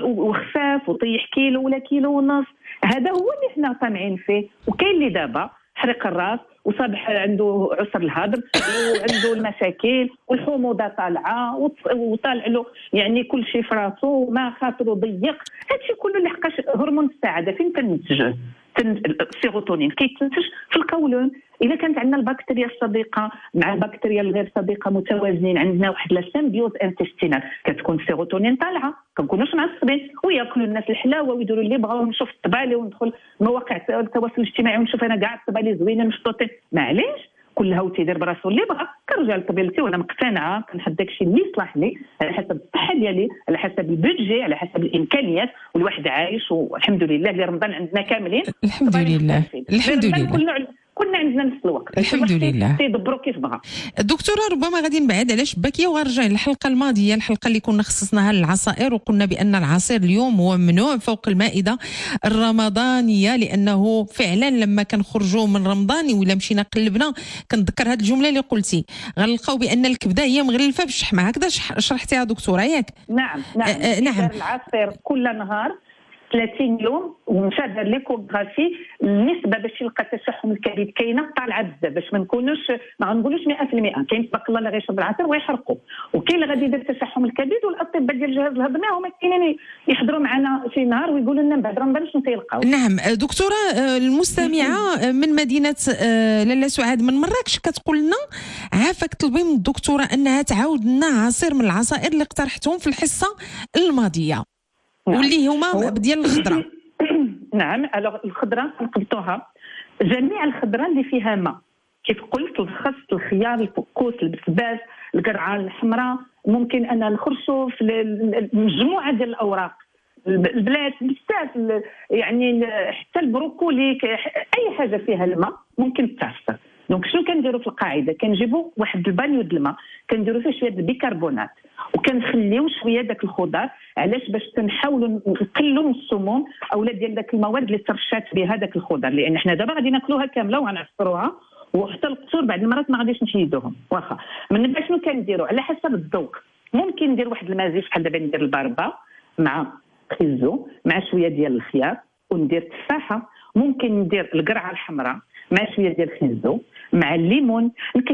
وخفاف وطيح كيلو ولا كيلو ونص. هذا هو اللي حنا طامعين فيه. وكاين اللي دابا حرق الراس وصبح عنده عسر الهضم وعنده المشاكل والحموضه طالعه وطالع له يعني كل شيء في راسه وما خاطره ضيق. هادشي كله اللي حقاش هرمون السعاده فين تنتج؟ السيروتونين كيتنتج في القولون. اذا كانت عندنا البكتيريا الصديقه مع البكتيريا الغير صديقه متوازنين، عندنا واحد لا سيمبيوز انتستينال، كتكون السيروتونين طالعه، كنكونوش معصبين وياكلوا الناس الحلاوه ويديروا اللي بغاو. نشوف الطبالي وندخل مواقع التواصل الاجتماعي ونشوف انا كاع الطبالي زوينه مشطوطين. معليش كل هاو تيدير براسو اللي بغا. كنرجع لطبيعتي وانا مقتنعه كنحط داكشي اللي يصلح لي على حسب الصحه ديالي، على حسب البودجي، على حسب الامكانيات. والواحد عايش والحمد لله اللي رمضان عندنا كاملين. الحمد لله الحمد لله كنا عندنا نفس الوقت الحمد لله. تيدبروا كيف بغا. دكتوره ربما غادي نبعد على شباكيه وغنرجع للحلقه الماضيه، الحلقه اللي كنا خصصناها للعصائر، وقلنا بان العصير اليوم هو ممنوع فوق المائده الرمضانيه، لانه فعلا لما كنخرجوا من رمضان ولا مشينا قلبنا كنتذكر هذه الجمله اللي قلتي، غنلقاو بان الكبده هي مغلفه بالشحمه. هكذا شرحتيها دكتوره ياك؟ نعم نعم. العصير كل نهار 30 يوم ومشى دار ليكوغرافي. النسبه باش يلقى تشحم الكبد كاينه طالعه بزاف، باش ما غنقولوش 100%. كاين تبارك الله اللي غيشرب العصير ويحرقوا، وكاين اللي غادي يدير تشحم الكبد. والاطباء ديال الجهاز الهضمي هما كاينين يحضروا معنا شي نهار ويقولوا لنا من بعد رمضان شنو تيلقاو. نعم دكتوره، المستمعه من مدينه لاله سعاد من مراكش كتقول لنا عافاك طلبي من الدكتوره انها تعاود لنا عصير من العصائر اللي اقترحتهم في الحصه الماضيه. نعم. واللي هما ديال الخضره. نعم الخضره نقبطوها، جميع الخضره اللي فيها ماء كيف قلت، الخس، الخيار، الفكوس، البسباس، القرعه الحمراء. ممكن انا نخرجوا في المجموعه ديال الاوراق، البلاد بزاف، يعني حتى البروكولي، اي حاجه فيها الماء ممكن تعصر. دونك شنو كنديروا في القاعده؟ كنجيبوا واحد البانيو د الماء كنديروا فيه شويه البيكربونات وكنخليو شويه داك الخضر. علاش؟ باش كنحاولوا نقلوا من السموم اولا ديال داك المواد اللي ترشات بها داك الخضر، لان حنا دابا غادي ناكلوها كامله وغنعصروها، وحتى القصور بعض المرات ما غاديش نحيدوهم واخا. من بعد شنو كنديروا على حسب الذوق؟ ممكن ندير واحد المزيج بحال دابا ندير البربه مع خيزو مع شويه ديال الخيار وندير تفاحه. ممكن ندير القرعه الحمراء مع شويه ديال الخيزو مع الليمون.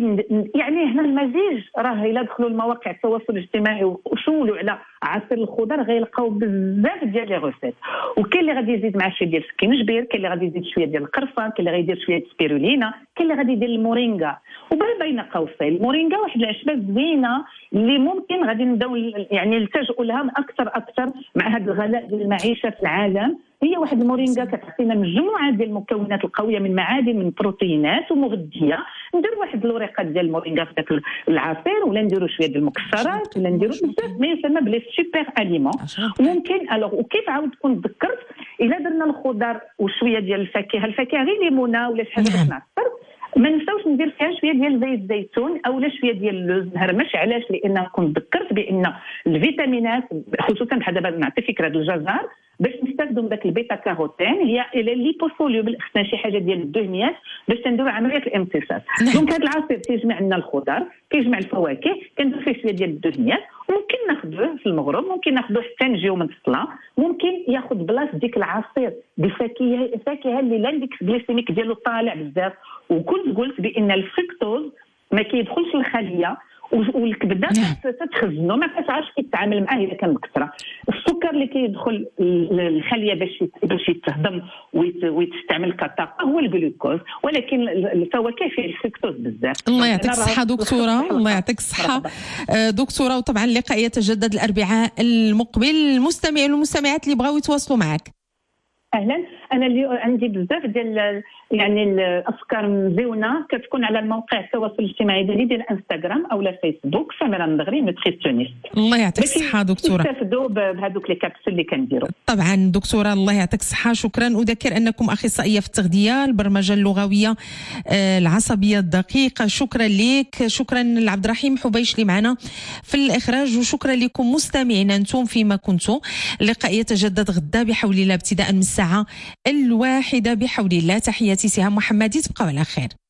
يعني هنا المزيج راه الا دخلوا المواقع التواصل الاجتماعي وشولوا على عصير الخضر غيلقاو بزاف ديال لي غوسيت. وكاين اللي غادي يزيد مع شويه ديال السكينجبير، كاين اللي غادي يزيد شويه ديال القرفه، كاين اللي غادي يدير شويه سبيرولينا، كاين اللي غادي يدير المورينغا. وبين قوسين المورينغا واحد العشبه زوينه اللي ممكن غادي نبداو يعني نلتجئوا لها اكثر مع هذا الغلاء ديال المعيشه في العالم. هي واحد المورينغا كتعطينا مجموعه ديال المكونات القويه من معادن من بروتينات ومغذيه. ندير واحد الوريقات ديال المورينغا في داك العصير، ولا نديروا شويه ديال المكسرات، ولا نديروا بزاف ما يسمى بلي سوبر اليمون. ممكن وكيف عاود كنت ذكرت الا درنا الخضر وشويه ديال الفاكهه غير ليمونه ولا شي حاجه باش نعصر، ما نساوش ندير فيها شويه ديال زيت الزيتون اولا شويه ديال اللوز مهرمش. علاش؟ لان كنت ذكرت بان الفيتامينات خصوصا بحال دابا نعطي فكره الجزر باش نستافدوا من داك البيتا كاروتين هي ليبوسوليوبل. خصنا شي حاجه ديال الدهنيات باش نديروا عمليه الامتصاص. دونك هذا العصير كيجمع لنا الخضر، كيجمع الفواكه، كندير فيه شويه ديال الدهنيات. ممكن ناخذوه في المغرب، ممكن ناخذوه حتى نجيو من الصلاه، ممكن ياخذ بلاصه ديك العصير بالفاكهه اللي لاندكس جليسيميك ديالو طالع بزاف. وكنت قلت بان الفركتوز ما كيدخلش الخليه والكبده تتخزنوا ما كتعرفش كيتعامل معاه الا كان مكثره. السكر اللي كيدخل للخليه باش يتهضم ويستعمل كطاقه هو الجلوكوز، ولكن الفواكه فيه الفركتوز بزاف. الله يعطيك الصحه دكتوره، الله يعطيك الصحه دكتوره. وطبعا اللقاء يتجدد الاربعاء المقبل. المستمعين والمستمعات اللي بغاو يتواصلوا معك اهلا. انا اللي عندي بزاف ديال يعني الافكار مزيونه كتكون على الموقع التواصل الاجتماعي ديال انستغرام او لا فيسبوك سميرة المدغري نوتريسيونيست. الله يعطيك الصحه دكتوره. نستافدوا بهذوك لي كابسول اللي كنديروا. طبعا دكتوره الله يعطيك الصحه، شكرا. اذكر انكم اخصائيه في التغذيه، البرمجه اللغويه، العصبيه الدقيقه. شكرا لك. شكرا لعبد الرحيم حبيش اللي معنا في الاخراج، وشكرا لكم مستمعينا انتم فيما كنتم. اللقاء يتجدد غدا بحول الله ابتداء من الساعه 1 بحول الله. تحياتي سهام محمدي، تبقوا على خير.